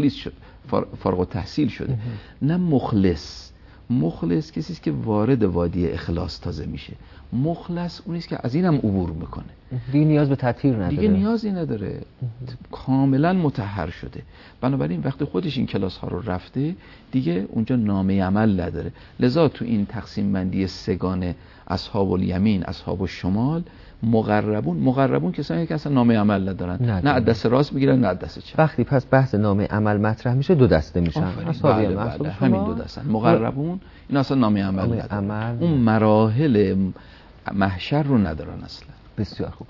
Speaker 3: فارغ التحصیل شده. نه مخلص کسی است که وارد وادی اخلاص تازه میشه. مخلص اونی است که از اینم عبور میکنه،
Speaker 2: دیگه نیاز به تطهیر نداره،
Speaker 3: دیگه نیازی نداره، کاملا مطهر شده. بنابراین وقتی خودش این کلاس ها رو رفته دیگه اونجا نامه عمل نداره. لذا تو این تقسیم بندی سگانه اصحاب الیمین، اصحاب الشمال، مقربون کسانی که اصلا نامه عمل ندارن، نه از دست راست میگیرن نه از دست چپ.
Speaker 2: وقتی پس بحث نامه عمل مطرح میشه دو دسته میشن.
Speaker 3: بله همین دو دستن. مقربون این اصلا نامه عمل ندارن، اون مراحل محشر رو ندارن اصلا.
Speaker 2: بسیار خوب.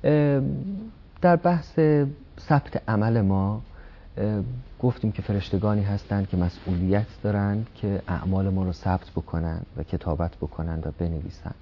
Speaker 2: در بحث ثبت عمل ما گفتیم که فرشتگانی هستند که مسئولیت دارند که اعمال ما رو ثبت بکنن و کتابت بکنن و بنویسن.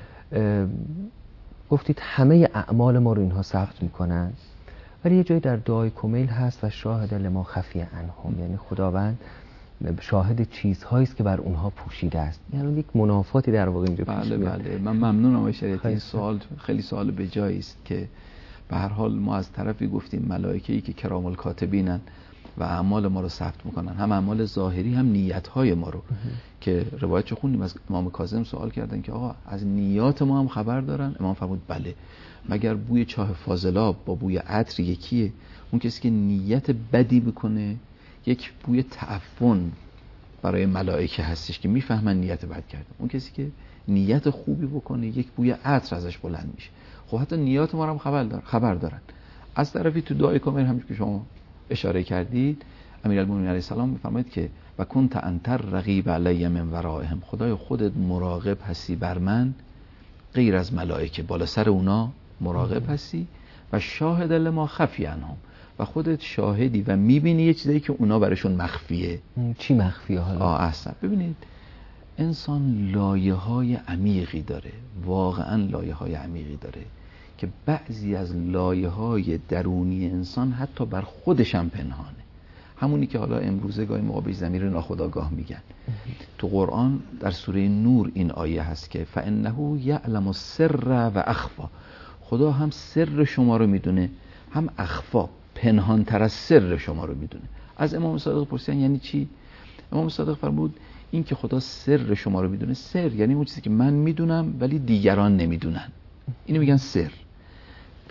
Speaker 2: گفتید همه اعمال ما رو اینها ثبت میکنن، ولی یه جایی در دعای کمیل هست و شاهد لما خفی عنهم، یعنی خداوند شاهد چیزهایی است که بر اونها پوشیده است. یعنی یک منافاتی در واقع اینجا پیش میاد.
Speaker 3: بله من ممنونم آقای شریعتی. این سوال خیلی سوال به جایی است که به هر حال ما از طرفی گفتیم ملائکه‌ای که کرام الکاتبینن و اعمال ما رو ثبت میکنن، هم اعمال ظاهری هم نیت‌های ما رو که روایت خوندیم از امام کاظم سوال کردن که آقا از نیات ما هم خبر دارن؟ امام فرمود بله. مگر بوی چاه فاضلاب با بوی عطر یکیه؟ اون کسی که نیت بدی میکنه یک بوی تعفن برای ملائکه هستش که میفهمن نیت بد کرده. اون کسی که نیت خوبی بکنه یک بوی عطر ازش بلند میشه. خب حتی نیات ما رو هم خبر دارن. از طرفی تو دعای کامل همونجوری که شما اشاره کردید امیرالمومنین علیه السلام میفرماید که و کنت انت رقیب علی من ورائهم، خدای خودت مراقب هستی بر من غیر از ملائکه، بالا سر اونا مراقب هستی، و شاهد لما خفی عنهم، و خودت شاهدی و میبینی یه چیزایی که اونا براشون مخفیه.
Speaker 2: چی مخفیه حالا؟
Speaker 3: اصلا ببینید انسان لایه‌های عمیقی داره، واقعا لایه‌های عمیقی داره که بعضی از لایه‌های درونی انسان حتی بر خودش هم پنهانه. همونی که حالا امروزه گاهی موقع به ضمیر ناخودآگاه میگن. تو قرآن در سوره نور این آیه هست که فإنه یعلم السر و اخفا، خدا هم سر شما رو میدونه هم اخفا، پنهان تر از سر شما رو میدونه. از امام صادق پرسیدن یعنی چی؟ امام صادق فرمود این که خدا سر شما رو میدونه، سر یعنی اون چیزی که من میدونم ولی دیگران نمیدونن، اینو میگن سر.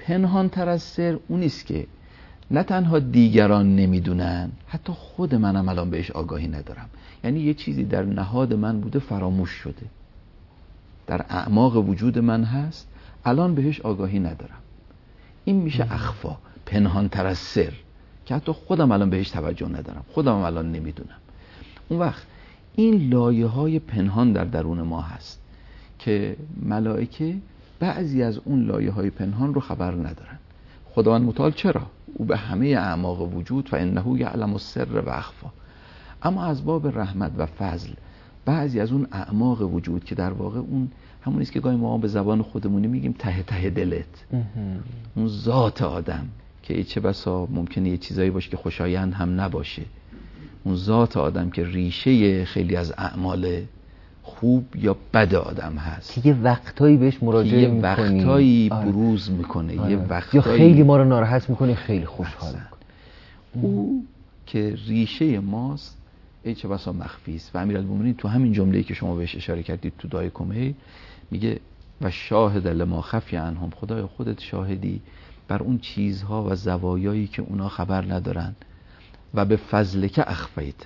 Speaker 3: پنهان تر از سر اون نیست که نه تنها دیگران نمیدونن، حتی خود منم الان بهش آگاهی ندارم. یعنی یه چیزی در نهاد من بوده فراموش شده، در اعماق وجود من هست، الان بهش آگاهی ندارم. این میشه اخفا، پنهان تر از سر، که حتی خودم الان بهش توجه ندارم، خودم الان نمیدونم. اون وقت این لایه های پنهان در درون ما هست که ملائکه بعضی از اون لایه های پنهان رو خبر ندارن. خداوند متعال چرا؟ او به همه اعماق وجود فانه یعلم السر و اخفا. اما از باب رحمت و فضل بعضی از اون اعماق وجود که در واقع اون همون است که گاهی ما به زبان خودمونی میگیم ته ته دلت، اون ذات آدم که چه بسا ممکنه یه چیزایی باشه که خوشایند هم نباشه، اون ذات آدم که ریشه خیلی از اعمال خوب یا بد آدم هست
Speaker 2: که یه وقتایی بهش مراجعه میکنی،
Speaker 3: یه وقتایی بروز میکنه، یه وقتایی
Speaker 2: یا خیلی ما رو ناراحت میکنه، خیلی خوشحال میکنه.
Speaker 3: او که ریشه ماست ای چه بسا مخفی است. و امیرالمومنین تو همین جمله‌ای که شما بهش اشاره کردید تو دعای کمهی میگه و شاهد لما خفی عنهم، خدای خودت شاهدی بر اون چیزها و زوایایی که اونا خبر ندارن. و به فضلک اخفیته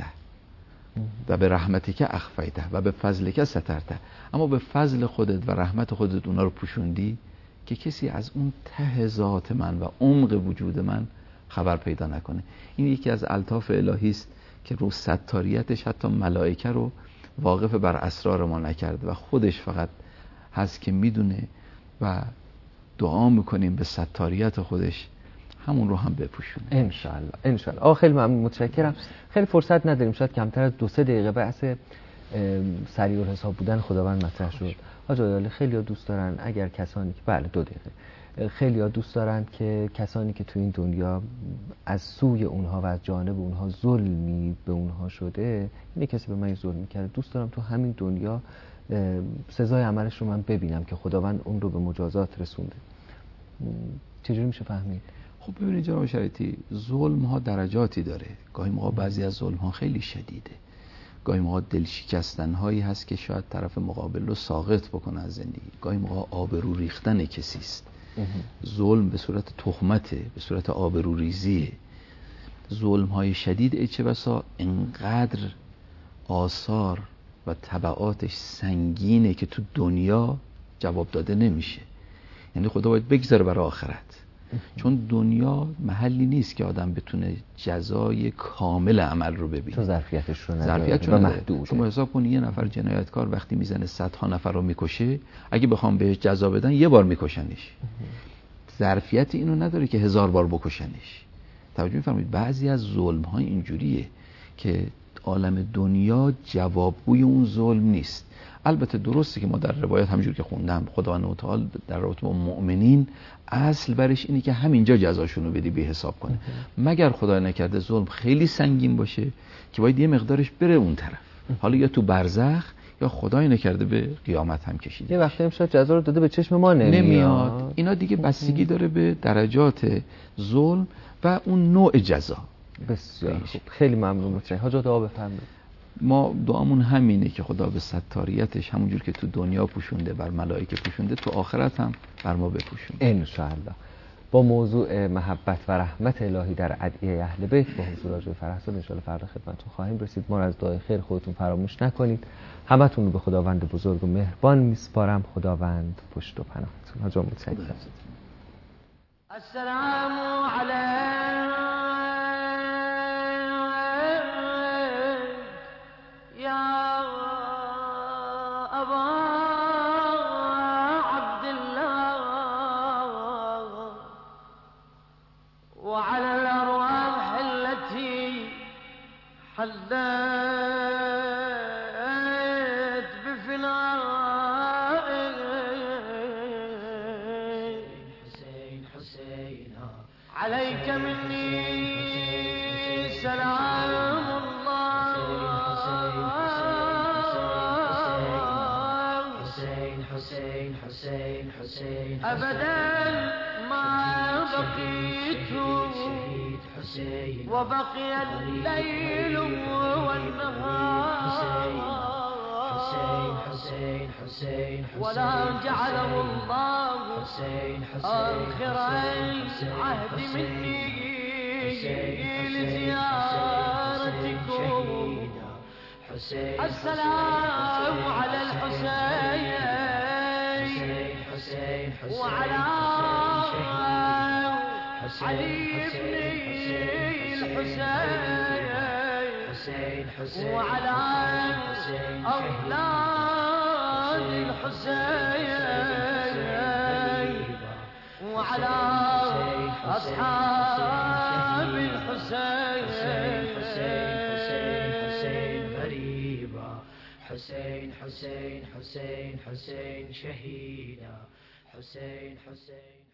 Speaker 3: و به رحمتک اخفیته و به فضلک سترته، اما به فضل خودت و رحمت خودت اونا رو پوشوندی که کسی از اون ته ذات من و عمق وجود من خبر پیدا نکنه. این یکی از الطاف الهی است که رو ستاریتش حتی ملائکه رو واقف بر اسرار ما نکرد و خودش فقط هست که میدونه و دعا میکنیم به ستاریت خودش همون رو هم بپوشونه
Speaker 2: انشالله. انشالله. خیلی ممنون، متشکرم. خیلی فرصت نداریم، شاید کمتر از 2-3 دقیقه بحث سریع الحساب بودن خداوند مطرح شد. حاج عادل خیلی ها دوست دارن اگر کسانی که 2 دقیقه، خیلی ها دوست دارن که کسانی که تو این دنیا از سوی اونها و از جانب اونها ظلمی به اونها شده، اینه کسی به من ظلم کرده، دوست دارم تو همین دنیا سزای عملش رو من ببینم که خداوند اون رو به مجازات رسونده. چجوری میشه فهمید؟
Speaker 3: خب ببینید جناب شریعتی، ظلم ها درجاتی داره. گاهی موقع بعضی از ظلم ها خیلی شدیده، گاهی موقع دلشکستن هایی هست که شاید طرف مقابل رو ساقط بکنه از زندگی، گاهی موقع آبرو ریختن کسی است. ظلم به صورت تهمته، به صورت آبرو ریزیه. ظلم های شدید چه بسا انقدر آثار و تبعاتش سنگینه که تو دنیا جواب داده نمیشه. یعنی خدا باید بگذاره برای آخرت، چون دنیا محلی نیست که آدم بتونه جزای کامل عمل رو ببینه،
Speaker 2: چون ظرفیتش رو نداره و محدوده.
Speaker 3: شما حساب کنید یه نفر جنایتکار وقتی میزنه 100 نفر رو میکشه، اگه بخوام بهش جزا بدن یه بار میکشنش، ظرفیت اینو نداره که 1000 بار بکشنش. توجه می‌فرمایید بعضی از ظلم‌ها اینجوریه که عالم دنیا جوابگوی اون ظلم نیست. البته درسته که ما در روایت همونجور که خوندم خداوند متعال در رابطه با مؤمنین اصل برش اینه که همینجا جزاشون رو بدی بی حساب کنه، مگر خدای نکرده ظلم خیلی سنگین باشه که باید یه مقدارش بره اون طرف، حالا یا تو برزخ یا خدای نکرده به قیامت هم کشیده.
Speaker 2: یه وقتی میشه جزا رو داده به چشم ما نمیاد.
Speaker 3: اینا دیگه بستگی داره به درجات ظلم و اون نوع جزا.
Speaker 2: بسیار خوب، خیلی ممنون. متشکرم. حاج دعا بفرمایید.
Speaker 3: ما دعامون همینه که خدا به ستاریتش همونجور که تو دنیا پوشونده بر ملائکه پوشونده، تو آخرت هم بر ما بپوشونه
Speaker 2: انشاءالله. با موضوع محبت و رحمت الهی در ادعیه اهل بیت با حضور حاج فرهزاد انشاءالله فردا خدمتتون خواهیم رسید. ما رو از دعای خیر خودتون فراموش نکنید. همتون رو به خداوند بزرگ و مهربان میسپارم. خداوند پشت و پناهتون. حاج متشکرم.
Speaker 5: السلام علیکم يا أبا عبد الله وعلى الأرواح التي حلت بفنائك حسين حسين عليك مني سلام حسين حسين أبدا ما بقيت حسين وبقي الليل والنهار حسين حسين حسين ولا جعله الله آخر العهد مني لزيارتكم السلام على الحسين وعلى علي بن الحسين وعلى أولاد الحسين وعلى أصحاب الحسين غريبا حسين حسين حسين حسين شهيدا حسين حسين